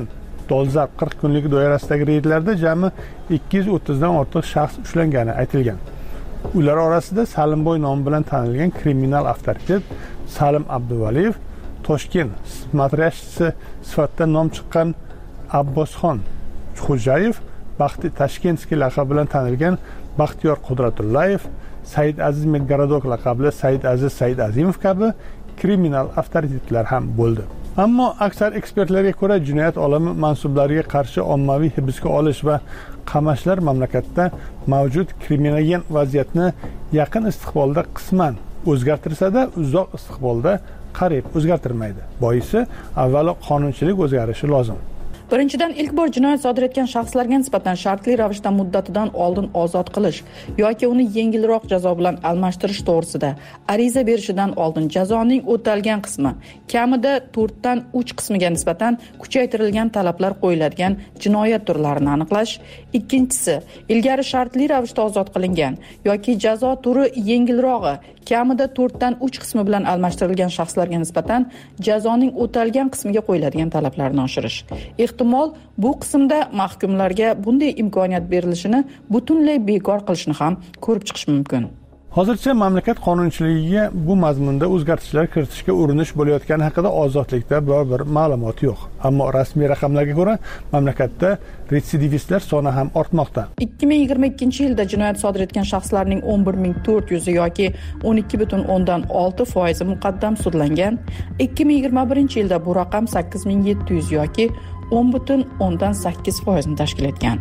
dolzarb qirq kunlik doirasidagi reydlarda jami ikki yuz o'ttizdan ortiq shaxs ushlangani aytilgan. Ular orasida Salimboy nomi bilan tanilgan kriminal avtoritet Salim Abduvaliyev, Toshkent smatrashchisi sifatida nom chiqqan Abbosxon Xo'jayev, Baxti Tashkentskiy laqabi bilan tanilgan Baxtiyor Qudratullayev, Said Aziz Medgaradok laqabli Said Aziz Said Azimov kabi kriminal avtoritetlar ham bo'ldi. Ammo aksar ekspertlarga ko'ra jinoyat olami mansublariga qarshi ommaviy hibsga olish va qamashlar mamlakatda mavjud kriminogen vaziyatni yaqin istiqbolda qisman o'zgartirsa-da, uzoq istiqbolda qariyb o'zgartirmaydi. Boisi, avvalo qonunchilik o'zgarishi lozim. Birinchidan, ilk bor jinoyat sodir etgan shaxslarga nisbatan shartli ravishda muddatidan oldin ozod qilish yoki uni yengilroq jazo bilan almashtirish to'g'risida ariza berishidan oldin jazoning o'talgan qismi, kamida to'rtdan uch qismiga nisbatan kuchaytirilgan talablar qo'yiladigan jinoyat turlarini aniqlash. Ikkinchisi, ilgari shartli ravishda ozod qilingan yoki jazo turi yengilrog'i, kamida to'rtdan uch qismi bilan almashtirilgan shaxslarga nisbatan jazoning o'talgan qismiga qo'yiladigan talablarni oshirish. Ehtimol bu qismda mahkumlarga bunday imkoniyat berilishini butunlay bekor qilishni ham ko'rib chiqish mumkin. Hozircha mamlakat qonunchiligiga bu mazmunda o'zgartishlar kiritishga urinish bo'layotgani haqida ozodlikda biror bir ma'lumot yo'q. Ammo rasmiy raqamlarga ko'ra, mamlakatda retsidivistlar soni ham ortmoqda. ikki ming yigirma ikkinchi yilda jinoyat sodir etgan shaxslarning o'n bir ming to'rt yuz yoki o'n ikki butun o'ndan olti foizi muqaddam sudlangan. ikki ming yigirma birinchi yilda bu raqam sakkiz ming yetti yuz yoki o'n butun o'ndan sakkiz foizni tashkil etgan.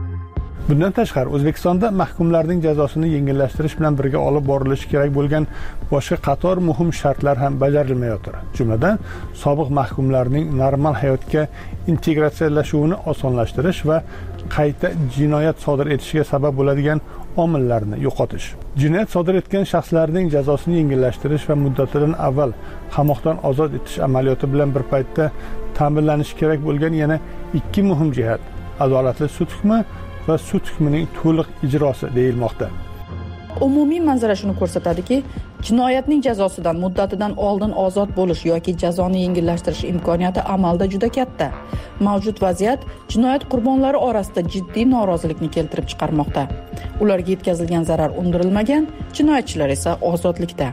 Bundan tashqari, O'zbekistonda mahkumlarning jazosini yengillashtirish bilan birga olib borilishi kerak bo'lgan boshqa qator muhim shartlar ham bajarilmayotir. Jumladan, sobiq mahkumlarning normal hayotga integratsiyalashuvini osonlashtirish va qayta jinoyat sodir etishiga sabab bo'ladigan omillarni yo'qotish. Jinoyat sodir etgan shaxslarning jazosini yengillashtirish va muddatidan avval qamoqdan ozod etish amaliyoti bilan bir paytda ta'minlanishi kerak bo'lgan yana ikki muhim jihat: adolatli sud hukmi va sud hukmining to'liq ijrosi deyilmoqda. Umumiy manzara shuni ko'rsatadiki, jinoyatning jazosidan muddatidan oldin ozod bo'lish yoki jazoni yengillashtirish imkoniyati amalda juda katta. Mavjud vaziyat jinoyat qurbonlari orasida jiddiy norozilikni keltirib chiqarmoqda. Ularga yetkazilgan zarar undirilmagan, jinoyatchilar esa ozodlikda.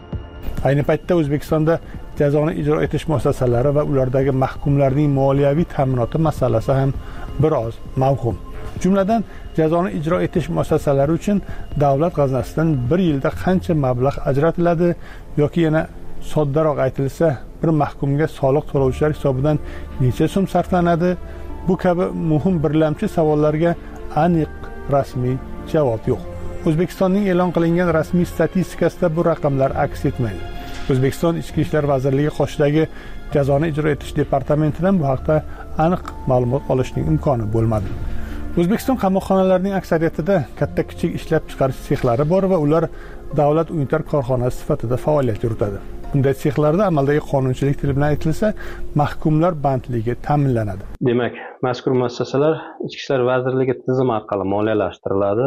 Ayni paytda O'zbekistonda jazoni ijro etish muassasalari va ulardagi mahkumlarning moliyaviy ta'minoti masalasi ham biroz mavhum. Jumladan, jazoni ijro etish muassasalari uchun davlat g'aznasidan bir yilda qancha mablag' ajratiladi yoki yana soddaroq aytilsa, bir mahkumga soliq to'lovchilar hisobidan necha so'm sarflanadi? Bu kabi muhim birlamchi savollarga aniq rasmiy javob yo'q. O'zbekistonning e'lon qilingan rasmiy statistikasida bu raqamlar aks etmaydi. O'zbekiston Ichki ishlar vazirligi qoshidagi jazoni ijro etish departamentidan bu haqda aniq ma'lumot olishning imkoni bo'lmadi. O'zbekiston qamoqxonalarining aksariyatida katta-kichik ishlab chiqarish sexlari bor va ular davlat unitar korxonasi sifatida faoliyat yuritadi. Bunday sexlarda amaldagi qonunchilik tili bilan aytilsa, mahkumlar bandligi ta'minlanadi. Demak, mazkur muassasalar Ichki ishlar vazirligi tizimi orqali moliyalashtiriladi.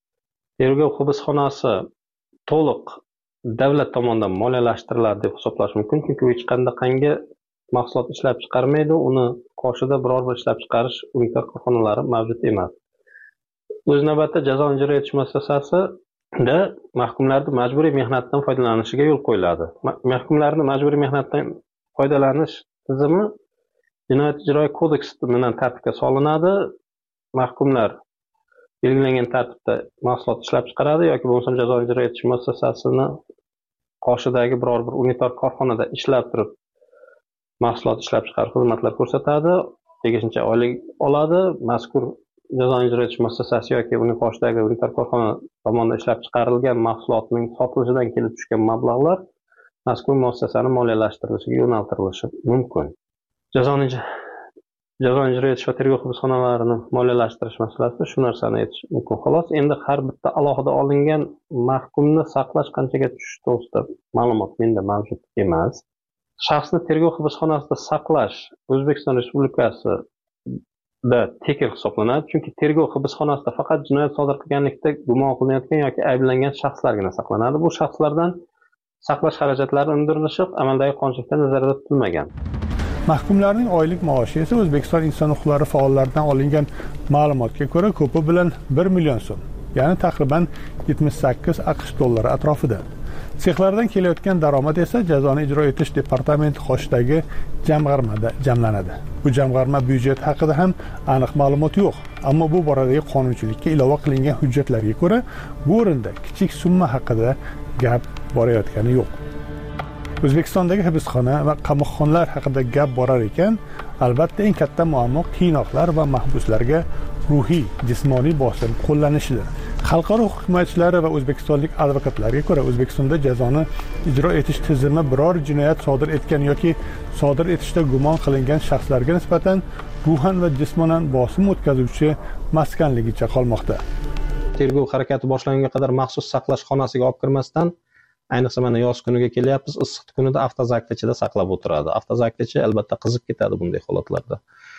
Tergov hibsxonasi to'liq davlat tomonidan moliyalashtiriladi deb hisoblash mumkin, chunki hech qanday mahsulot ishlab chiqarmaydi, uni qoshida biror bir ishlab chiqarish unitar korxonalari mavjud emas. O'z navbatida jazoni ijro etish muassasasida mahkumlarning majburiy mehnatdan foydalanishiga yo'l qo'yiladi. Mahkumlarning majburiy mehnatdan foydalanish tizimi Jinoyat ijroiy kodeksi bilan tartibga solinadi. Mahkumlar belgilangan tartibda mahsulot ishlab chiqaradi yoki bo'lmasa jazoni ijro etish muassasasini qoshidagi biror bir unitar korxonada ishlab turib mahsulot ishlab chiqarib xizmatlar ko'rsatadi, tegishli oylik oladi. Mazkur jazoni ijro etish muassasasi yoki uning qoshidagi unitar korxona tomonidan ishlab chiqarilgan mahsulotning sotilishidan kelib tushgan mablag'lar mazkur muassasaning moliyalashtirilishiga yo'naltirilishi mumkin. Jazoni jazoni ijro etish va tergov hibsxonalarini moliyalashtirish masalasida shu narsani aytish mumkin. Xolos, endi har bitta alohida olingan mahkumni saqlash qanchaga tushishi to'g'risida ma'lumot menda mavjud emas. Shaxsni tergov hibsxonasida saqlash O'zbekiston Respublikasida tekir hisoblanadi, chunki tergov hibsxonasida faqat jinoyat sodir qilganlikda gumon qilinayotgan yoki ayblangan shaxslargina saqlanadi. Bu shaxslardan saqlash xarajatlari undirilishi amaldagi qonunchilikda nazarda tutilmagan. Mahkumlarning oylik maoshi esa O'zbekiston inson huquqlari faollaridan olingan ma'lumotga ko'ra ko'pi bilan bir million so'm, ya'ni taxriban yetmish sakkiz AQSh dollari atrofida. Sexlardan kelayotgan daromad esa jazoni ijro etish departamenti qoshidagi jamg'armada jamlanadi. Bu jamg'arma byudjet haqida ham aniq ma'lumot yo'q, ammo bu boradagi qonunchilikka ilova qilingan hujjatlarga ko'ra bu o'rinda kichik summa haqida gap borayotgani yo'q. O'zbekistondagi hibsxona va qamoqxonalar haqida gap borar ekan, albatta eng katta muammo qiynoqlar va mahbuslarga ruhiy, jismoniy bosim qo'llanishidir. Xalqaro huquq himoyachilari va o'zbekistonlik advokatlarga ko'ra, O'zbekistonda jazoni ijro etish tizimi biror jinoyat sodir etgan yoki sodir etishda gumon qilingan shaxslarga nisbatan ruhan va jismonan bosim o'tkazuvchi maskanligicha qolmoqda. Tergov harakati boshlangunga qadar maxsus saqlash xonasiga olib kirmasdan, ayniqsa mana yoz kuniga kelyapmiz, issiq kunida avtozakda ichida saqlab o'tiradi. Avtozakda ichi albatta qizib ketadi bunday holatlarda.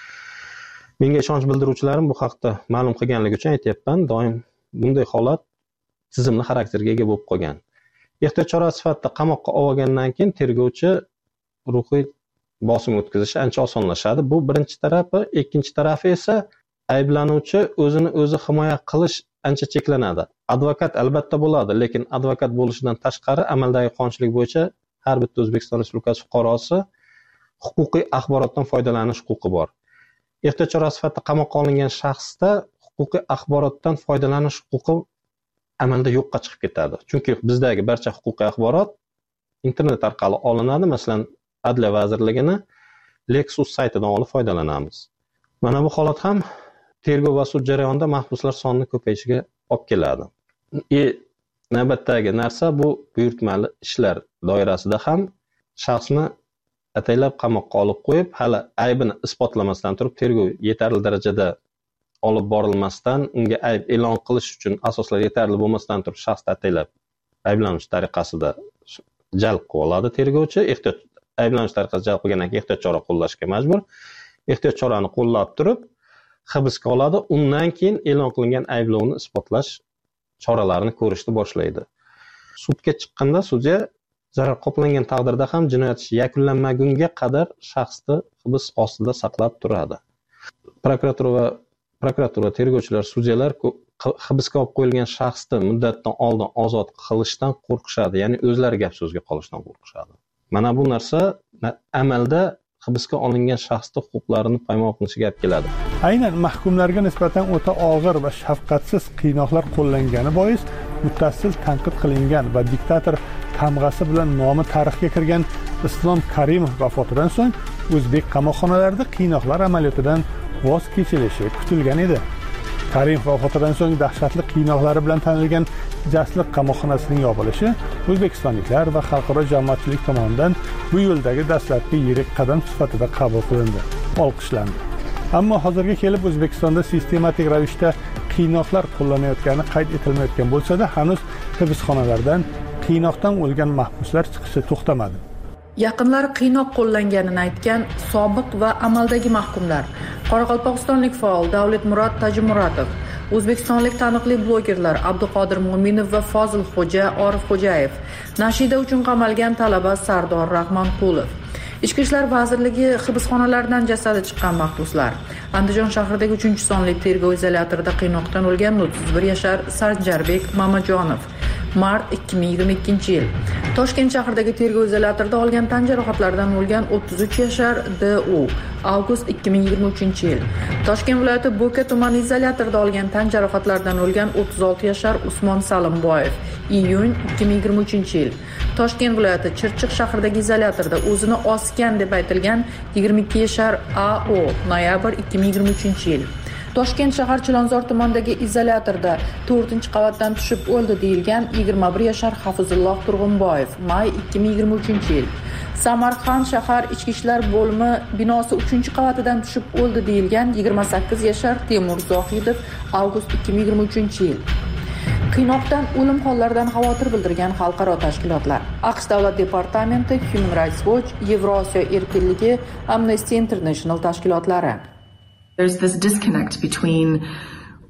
Menga ishonch bildiruvchilarim bu haqda ma'lum qilganligi uchun aytayapman, doim bunday holat tizimli xarakterga ega bo'lib qolgan. Ehtiyot chorasi sifatida qamoqqa olgandan keyin tergovchi ruhiy bosim o'tkazishi ancha osonlashadi. Bu birinchi tarafi, ikkinchi tarafi esa ayblanuvchi o'zini o'zi himoya qilish ancha cheklanadi. Advokat albatta bo'ladi, lekin advokat bo'lishidan tashqari amaldagi qonunchilik bo'yicha har bitta O'zbekiston Respublikasi fuqarosi huquqiy axborotdan foydalanish huquqi bor. Ehtiyot chorasi sifatida qamoqqa olingan shaxsda huquqiy axborotdan foydalanish huquqi amalda yo'qqa chiqib ketadi. Chunki bizdagi barcha huquqiy axborot internet orqali olinadi. Masalan, Adliya vazirligini Lexus saytidan olib foydalanamiz. Mana bu holat ham tergov va sud jarayonida mahbuslar sonining ko'payishiga olib keladi. E, navbatdagi narsa bu buyurtmali ishlar doirasida ham shaxsni ataylab qamoqqa olib qo'yib, hali aybini isbotlamasdan turib tergov yetarli darajada olib borilmasdan, unga ayb e'lon qilish uchun asoslar yetarli bo'lmasdan turib shaxsni ataylab ayblanuvchi tariqasida jalb qilib oladi tergovchi. Ehtiyot ayblanuvchi tariqasida jalb qilgandan keyin ehtiyot chora qo'llashga majbur. Ehtiyot chorani qo'llab turib hibsga oladi. Undan keyin e'lon qilingan ayblovni isbotlash choralarini ko'rishni boshlaydi. Sudga chiqqanda sudya zarar qoplangan taqdirda ham jinoyat ishi yakunlanmagunga qadar shaxsni hibs ostida saqlab turadi. Prokuratura va prokuratura, tergovchilar, sudyalar hibsga olib qo'yilgan shaxsni muddatdan oldin ozod qilishdan qo'rqishadi, ya'ni o'zlari gap so'zga qolishdan qo'rqishadi. Mana bu narsa amalda hibsga olingan shaxsning huquqlarini poymol qilishiga olib keladi. Aynan mahkumlarga nisbatan o'ta og'ir va shafqatsiz qiynoqlar qo'llangani bois muttasil tanqid qilingan va diktator tamg'asi bilan nomi tarixga kirgan Islom Karimov vafotidan so'ng o'zbek qamoqxonalarida qiynoqlar amaliyotidan voz kechilishi kutilgan edi. Karimov vafotidan so'ng dahshatli qiynoqlari bilan tanilgan Jasliq qamoqxonasining yopilishi o'zbekistonliklar va xalqaro jamoatchilik tomonidan bu yo'ldagi dastlabki yirik qadam sifatida qabul qilindi, olqishlandi. Ammo hozirga kelib O'zbekistonda sistematik ravishda qiynoqlar qo'llanayotgani qayd etilmayotgan bo'lsa-da, hanuz hibsxonalardan qiynoqdan o'lgan mahbuslar chiqishi to'xtamadi. Yaqinlari qiynoq qo'llanganini aytgan sobiq va amaldagi mahkumlar, qoraqalpog'istonlik faol Davlatmurod Tajimuratov, o'zbekistonlik taniqli blogerlar Abduqodir Mo'minov va Fozil Xo'ja Orif Xo'jayev, nashida uchun qamalgan talaba Sardor Rahmonqulov, Ichki ishlar vazirligi hibsxonalaridan jasadi chiqqan mahbuslar, Andijon shahridagi uchinchi sonli tergov izolyatorida qiynoqdan o'lgan o'ttiz bir yashar Sanjarbek Mamajonov, mart ikki ming yigirma ikkinchi yil. Toshkent shahridagi tergov izolyatorida olgan tan jarohatlaridan o'lgan o'ttiz uch yashar D U, avgust ikki ming yigirma uchinchi yil. Toshkent viloyati Bo'ka tumani izolyatorida olgan tan jarohatlaridan o'lgan o'ttiz olti yashar Usmon Salimboyev, iyun ikki ming yigirma uchinchi yil. Toshkent viloyati Chirchiq shahridagi izolyatorda o'zini osgan deb aytilgan yigirma ikki yashar A O, noyabr ikki ming yigirma uchinchi yil. Toshkent shahar Chilonzor tumanidagi izolyatorda to'rtinchi qavatdan tushib o'ldi deyilgan yigirma bir yashar Hafizulloh Turg'unboyev, may ikki ming yigirma uchinchi yil. Samarqand shahar Ichki ishlar bo'limi binosi uchinchi qavatidan tushib o'ldi deyilgan yigirma sakkiz yashar Temur Zohidov, avgust ikki ming yigirma uchinchi yil. Qiynoqdan o'lim hollaridan xavotir bildirgan xalqaro tashkilotlar, AQSh Davlat departamenti, Human Rights Watch, Yevrosiyo erkinligi, Amnesty International tashkilotlari. There's this disconnect between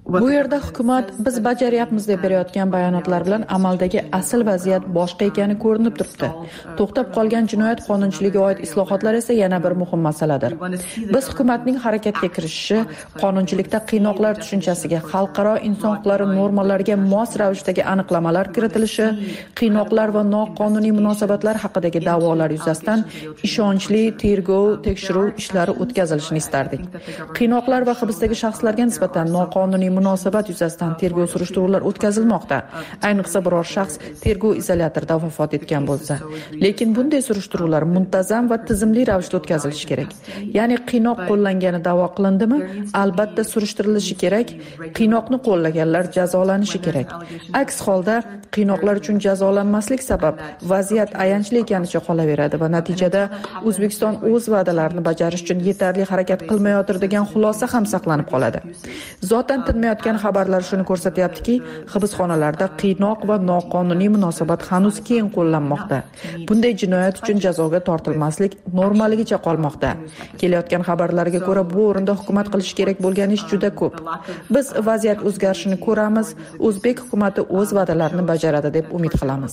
Bu yerda hukumat biz bajaryapmiz deb berayotgan bayonotlar bilan amaldagi asl vaziyat boshqa ekani ko'rinib turibdi. To'xtab qolgan jinoyat qonunchiligiga oid islohotlar esa yana bir muhim masaladir. Biz hukumatning harakatga kirishishi, qonunchilikda qiynoqlar tushunchasiga, xalqaro inson huquqlari normalariga mos ravishdagi aniqlamalar kiritilishi, qiynoqlar va noqonuniy munosabatlar haqidagi da'volar yuzasidan ishonchli tergov, tekshiruv ishlari o'tkazilishini istardik. Qiynoqlar va hibsdagi shaxslarga nisbatan noqonuniy munosabat yuzasidan tergov surishtiruvlar o'tkazilmoqda. Ayniqsa biror shaxs tergov izolyatorida vafot etgan bo'lsa. Lekin bunday surishtiruvlar muntazam va tizimli ravishda o'tkazilishi kerak. Ya'ni qiynoq qo'llangani da'vo qilindimi, albatta surishtirilishi kerak. Qiynoqni qo'llaganlar jazolanishi kerak. Aks holda qiynoqlar uchun jazolanmaslik sabab vaziyat ayanchli ekanicha qolaveradi va natijada O'zbekiston o'z va'dalarini bajarish uchun yetarli harakat qilmayotir degan xulosa ham saqlanib qoladi. Zotan tinmayotgan xabarlar shuni ko'rsatyaptiki, hibsxonalarda qiynoq va noqonuniy munosabat hanuz keng qo'llanmoqda. Bunday jinoyat uchun jazoga tortilmaslik normaligicha qolmoqda. Kelayotgan xabarlarga ko'ra, bu o'rinda hukumat qilish kerak bo'lgan ish juda ko'p. Biz vaziyat o'zgarishini ko'ramiz, O'zbek hukumatı o'z va'dalarini bajaradi deb umid qilamiz.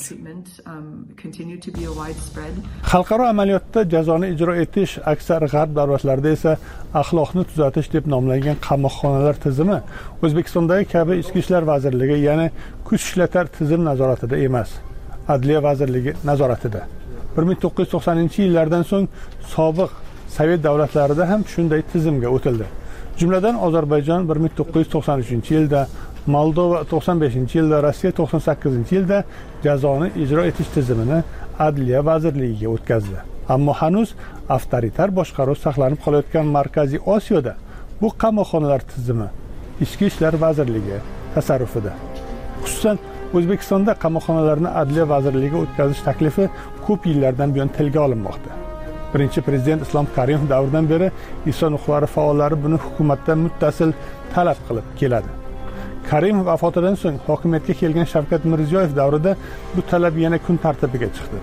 Xalqaro amaliyotda jazoni ijro etish, aksar g'arb davlatlarida esa axloqni tuzatish deb nomlangan qamoqxonalar tizimi O'zbekistondagi kabi Ichki ishlar vazirligi, ya'ni kuch ishlatar tizim nazoratida emas, Adliya vazirligi nazoratida. bir ming to'qqiz yuz to'qsoninchi yillardan so'ng sobiq Sovet davlatlarida ham shunday tizimga o'tildi. Jumladan Ozarbayjon bir ming to'qqiz yuz to'qson uchinchi yilda, Moldova to'qson beshinchi yilda, Rossiya to'qson sakkizinchi yilda jazoni ijro etish tizimini Adliya vazirligiga o'tkazdi. Ammo hanuz avtoritar boshqaruv saqlanib qolayotgan Markaziy Osiyoda bu qamoqxonalar tizimi Ichki ishlar vazirligi tasarrufida. Xususan, O'zbekistonda qamoqxonalarni Adliya vazirligiga o'tkazish taklifi ko'p yillardan buyon tilga olinmoqda. Birinchi prezident Islom Karimov davridan beri inson huquqlari faollari buni hukumatdan muttasil talab qilib keladi. Karimov vafotidan so'ng hokimiyatga kelgan Shavkat Mirziyoyev davrida bu talab yana kun tartibiga chiqdi.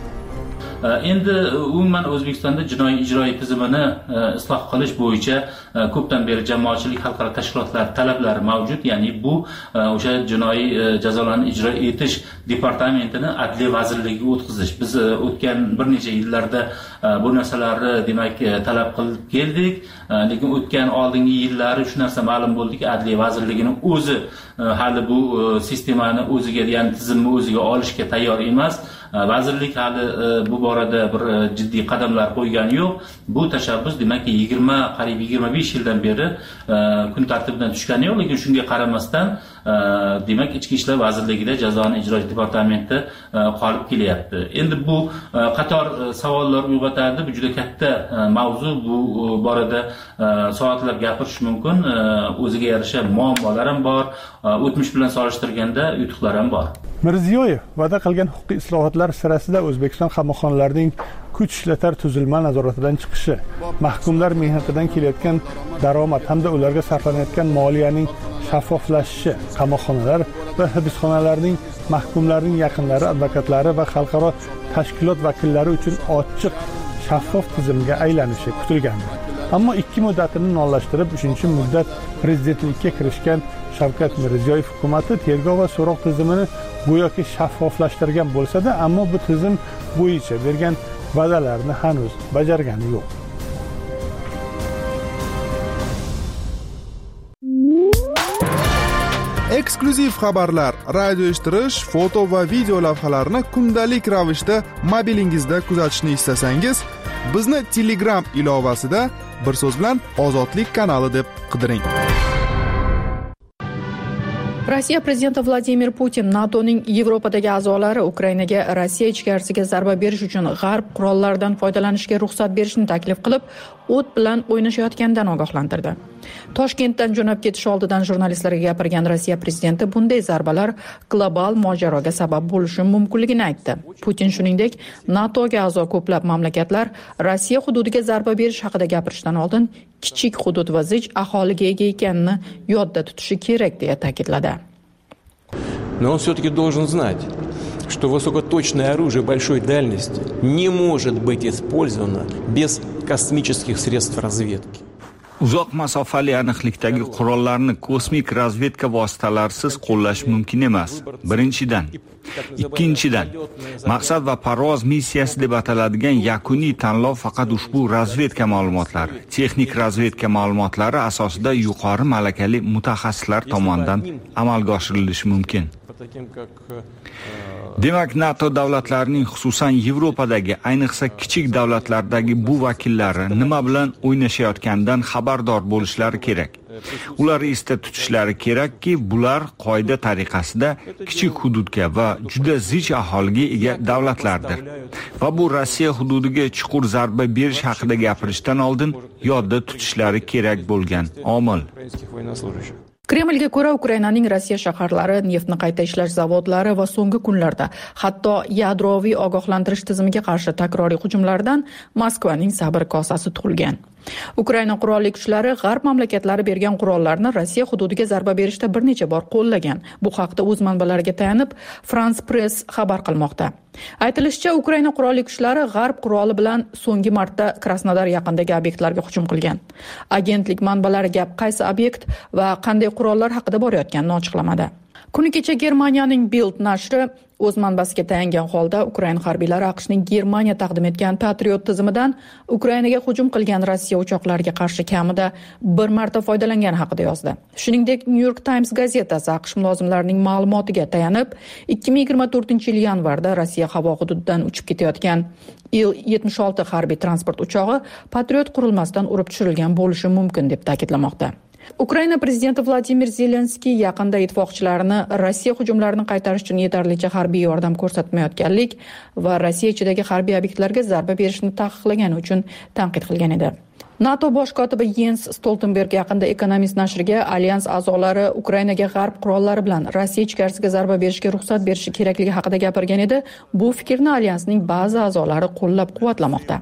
Endi umuman O'zbekistonda jinoiy ijroiy tizimini isloh qilish bo'yicha ko'pdan beri jamoatchilik xalqaro tashkilotlar talablari mavjud. Ya'ni bu o'sha jinoiy jazolarni ijro etish departamentini Adliya vazirligiga o'tkazish. Biz o'tgan bir necha yillarda bu narsalarni demak talab qilib keldik. Lekin o'tgan oldingi yillari shu narsa ma'lum bo'ldiki, Adliya vazirligining o'zi hali bu sistemani o'ziga, ya'ni tizimni o'ziga olishga tayyor emas. Vazirlik hali bu borada bir jiddiy qadamlar qo'ygani yo'q. Bu tashabbus demakki yigirma qariyb yigirma besh yildan beri kun tartibidan tushgani yo'q, lekin shunga qaramasdan demak Ichki ishlar vazirligida jazoni ijro departamenti qolib kelyapti. Endi bu qator savollar uyg'otadi. Bu juda katta mavzu. Bu borada soatlar gapirish mumkin. O'ziga yarasha muammolar ham bor. O'tmish bilan solishtirganda yutuqlar ham bor. Mirziyoyev va'da qilgan huquqiy islohotlar sirasida O'zbekiston qamoqxonalarining kuch ishlatar tuzilma nazoratidan chiqishi, mahkumlar mehnatidan kelayotgan daromad hamda ularga sarflanayotgan moliyaning shaffoflashishi, qamoqxonalar va hibsxonalarning mahkumlarning yaqinlari, advokatlari va xalqaro tashkilot vakillari uchun ochiq, shaffof tizimga aylanishi kutilgandi. Ammo ikki muddatini nollashtirib, uchinchi muddat prezidentlikka kirishgan Shavkat Mirziyoyev hukumatı tergov va so'roq tizimini go'yoki shaffoflashtirgan bo'lsa-da, ammo bu tizim bo'yicha bergan va'dalarni hanuz bajargani yo'q. Eksklyuziv xabarlar, radio eshittirish, foto va video lavhalarni kundalik ravishda mobilingizda kuzatishni istasangiz, bizni Telegram ilovasida bir so'z bilan Ozodlik kanali deb qidiring. Rossiya prezidenti Vladimir Putin NATOning Yevropadagi a'zolari Ukrainaga Rossiya ichkarisiga zarba berish uchun g'arb qurollaridan foydalanishga ruxsat berishni taklif qilib, o't bilan o'ynashayotganidan ogohlantirdi. Toshkentdan jo'nab ketish oldidan jurnalistlarga gapirgan Rossiya prezidenti bunday zarbalar global mojaroga sabab bo'lishi mumkinligini aytdi. Putin shuningdek, NATOga a'zo ko'plab mamlakatlar Rossiya hududiga zarba berish haqida gapirishdan oldin kichik hudud va zich aholiga ega ekanini yodda tutishi kerak deya ta'kidladi. Но он все-таки должен знать, что высокоточное оружие большой дальности не может быть использовано без космических средств разведки. Uzoq masofali aniqlikdagi qurollarni kosmik razvedka vositalarisiz qo'llash mumkin emas. Birinchidan. Ikkinchidan, maqsad va parvoz missiyasi deb ataladigan yakuniy tanlov faqat ushbu razvedka ma'lumotlari, texnik razvedka ma'lumotlari asosida yuqori malakali mutaxassislar tomonidan amalga oshirilishi mumkin. Demak, NATO davlatlarining, xususan Yevropadagi, ayniqsa kichik davlatlardagi bu vakillari nima bilan o'ynashayotganidan xabardor bo'lishlari kerak. Ular esda tutishlari kerakki, bular qoida tariqasida kichik hududga va juda zich aholiga ega davlatlardir. Va bu Rossiya hududiga chuqur zarba berish haqida gapirishdan oldin yodda tutishlari kerak bo'lgan omil. Kremlga ko'ra, Ukrainaning Rossiya shaharlari, neftni qayta ishlash zavodlari va so'nggi kunlarda hatto yadroviy ogohlantirish tizimiga qarshi takroriy hujumlardan Moskvaning sabr kosasi to'lgan. Ukraina qurolli kuchlari g'arb mamlakatlari bergan qurollarni Rossiya hududiga zarba berishda bir necha bor qo'llagan. Bu haqda o'z manbalariga tayanib France Press xabar qilmoqda. Aytilishicha, Ukraina qurolli kuchlari g'arb quroli bilan so'nggi marta Krasnodar yaqinidagi obyektlarga hujum qilgan. Agentlik manbalari gap qaysi obyekt va qanday qurollar haqida borayotganini ochiqlamadi. Kuni kecha Germaniyaning Bild nashri o'z manbasiga tayangan holda Ukraina harbiylari AQShning Germaniya taqdim etgan Patriot tizimidan Ukrainaga hujum qilgan Rossiya uchoqlariga qarshi kamida bir marta foydalangani haqida yozdi. Shuningdek, New York Times gazetasi AQSh mulozimlarining ma'lumotiga tayanib, ikki ming yigirma to'rtinchi yil yanvarda Rossiya havo hududidan uchib ketayotgan Il yetmish olti harbiy transport uchog'i Patriot qurilmasidan urib tushirilgan bo'lishi mumkin deb ta'kidlamoqda. Ukraina prezidenti Vladimir Zelenskiy yaqinda ittifoqchilarini Rossiya hujumlarini qaytarish uchun yetarlicha harbiy yordam ko'rsatmayotganlik va Rossiya ichidagi harbiy obyektlarga zarba berishni taqiqlagani uchun tanqid qilgan edi. NATO bosh kotibi Jens Stoltenberg yaqinda Economist nashriga alyans a'zolari Ukrainaga g'arb qurollari bilan Rossiya ichkarisiga zarba berishga ruxsat berishi kerakligi haqida gapirgan edi. Bu fikrni alyansning ba'zi a'zolari qo'llab-quvvatlamoqda.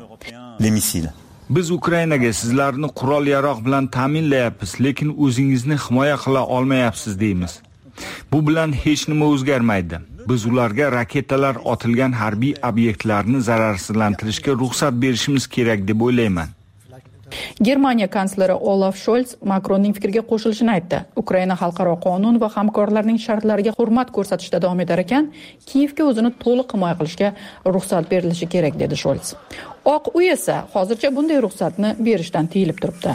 Biz Ukrainaga sizlarni qurol-yarog' bilan ta'minlayapmiz, lekin o'zingizni himoya qila olmayapsiz deymiz. Bu bilan hech nima o'zgarmaydi. Biz ularga raketalar otilgan harbiy obyektlarni zararsizlantirishga ruxsat berishimiz kerak deb o'ylayman. Germaniya kansleri Olaf Scholz Makronning fikriga qo'shilishini aytdi. Ukraina xalqaro qonun va hamkorlarning shartlariga hurmat ko'rsatishda davom etar ekan, Kiyevga o'zini to'liq himoya qilishga ruxsat berilishi kerak dedi Scholz. Oq uy esa hozircha bunday ruxsatni berishdan tiyilib turibdi.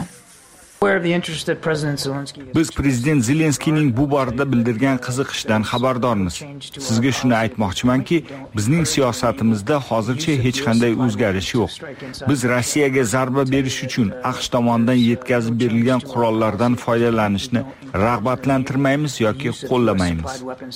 Biz prezident Zelenskiyning bu borada bildirgan qiziqishdan xabardormiz. Sizga shuni aytmoqchimanki, bizning siyosatimizda hozircha hech qanday o'zgarish yo'q. Biz Rossiyaga zarba berish uchun AQSh tomonidan yetkazib berilgan qurollardan foydalanishni rag'batlantirmaymiz yoki qo'llamaymiz.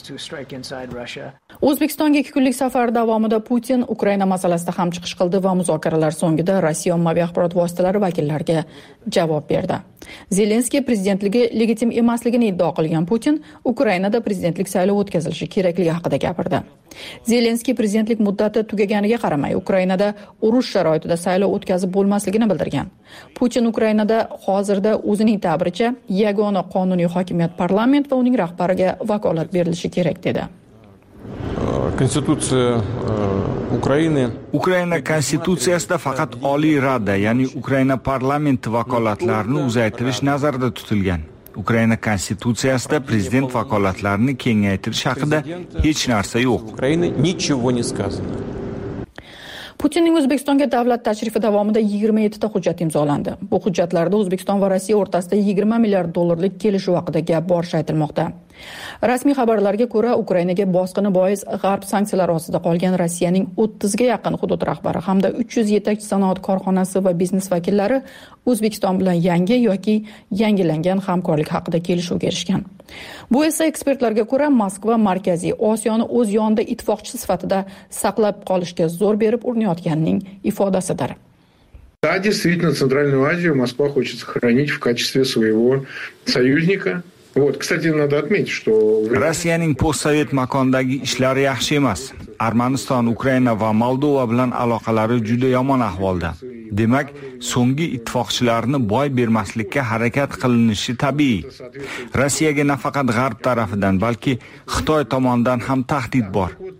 O'zbekistonga ikki kunlik safar davomida Putin Ukraina masalasida ham chiqish qildi va muzokaralar so'ngida Rossiya ommaviy axborot vositalari vakillariga javob berdi. Zelenskiy prezidentligi legitim emasligini iddao qilgan Putin Ukrainada prezidentlik saylovi o'tkazilishi kerakligi haqida gapirdi. Zelenskiy prezidentlik muddati tugaganiga qaramay Ukrainada urush sharoitida saylov o'tkazib bo'lmasligini bildirgan. Putin Ukrainada hozirda o'zining ta'biricha yagona qonuniy hokimiyat parlament va uning rahbariga vakolat berilishi kerak dedi. Konstitutsiya Ukraina Ukraina konstitutsiyasida faqat Oliy Rada, ya'ni Ukraina parlamenti vakolatlarini uzaytirish nazarda tutilgan. Ukraina konstitutsiyasida prezident vakolatlarini kengaytirish haqida hech narsa yo'q. Ukraina ничего не сказано. Putinning O'zbekistonga davlat tashrifi davomida yigirma yetti ta hujjat imzolandi. Bu hujjatlarda O'zbekiston va Rossiya o'rtasida yigirma milliard dollarlik kelishuv haqida gap borishi aytilmoqda. Rasmiy xabarlarga ko'ra, Ukrainaga bosqini bois g'arb sanksiyalari ostida qolgan Rossiyaning o'ttiz ga yaqin hudud rahbari hamda uch yuz yetakchi sanoat korxonasi va biznes vakillari O'zbekiston bilan yangi yoki yangilangan hamkorlik haqida kelishuvga erishgan. Bu esa ekspertlarga ko'ra Moskva Markaziy Osiyoni o'z yonida ittifoqchi sifatida saqlab qolishga zo'r berib urinayotganining ifodasidir. Да, действительно, Центральную Азию Москва хочет сохранить в качестве своего союзника. Вот, kстати, надо отметить, что Rossiyaning postsovet makondagi ishlari yaxshi emas. Armaniston, Ukraina va Moldova bilan aloqalari juda yomon ahvolda. Demak, so'nggi ittifoqchilarni boy bermaslikka harakat qilinishi tabiiy. Rossiyaga nafaqat g'arb tarafidan, balki Xitoy tomonidan ham tahdid bor.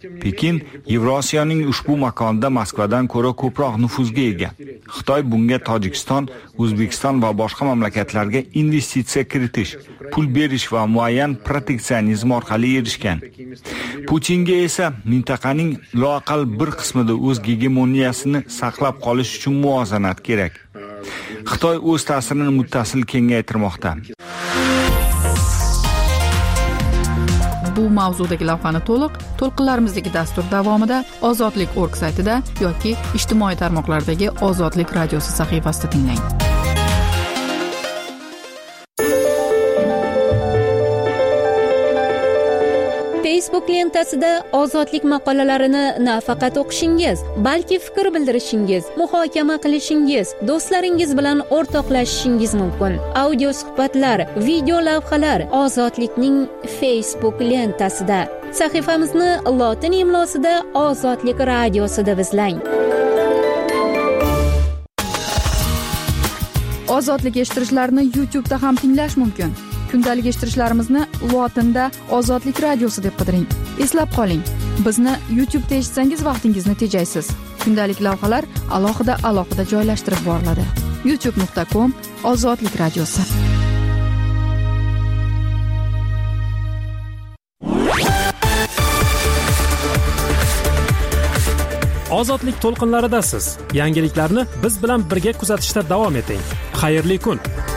Pekin Yevrosiyoning ushbu makonida Moskvadan ko'ra ko'proq nufuzga ega. Xitoy bunga Tojikiston, O'zbekiston va boshqa mamlakatlarga investitsiya kiritish, pul berish va muayyan proteksionizm orqali erishgan. Putinga esa mintaqaning loaqal bir qismida o'z gegemoniyasini saqlab qolish uchun muvozanat kerak. Xitoy o'z ta'sirini muttasil kengaytirmoqda. Bu mavzudagi lavhani to'liq to'lqinlarimizdagi dastur davomida Ozodlik nokta org saytida yoki ijtimoiy tarmoqlardagi Ozodlik radiosi sahifasida tinglang. Facebook lentasida Ozodlik maqolalarini nafaqat o'qishingiz, balki fikr bildirishingiz, muhokama qilishingiz, do'stlaringiz bilan o'rtoqlashishingiz mumkin. Audio suhbatlar, video lavhalar Ozodlikning Facebook lentasida. Sahifamizni lotin imlosida Ozodlik radiosi deb izlang. Ozodlik eshittirishlarni YouTube'da ham tinglash mumkin. Kundalik eshittirishlarimizni lotinda Ozodlik radiosi deb qidiring. Eslab qoling, bizni YouTube'da eshitsangiz vaqtingizni tejaysiz. Kundalik lavhalar alohida alohida joylashtirib boriladi. youtube nuqta com Ozodlik radiosi. Ozodlik to'lqinlaridasiz. Yangiliklarni biz bilan birga kuzatishda davom eting. Xayrli kun.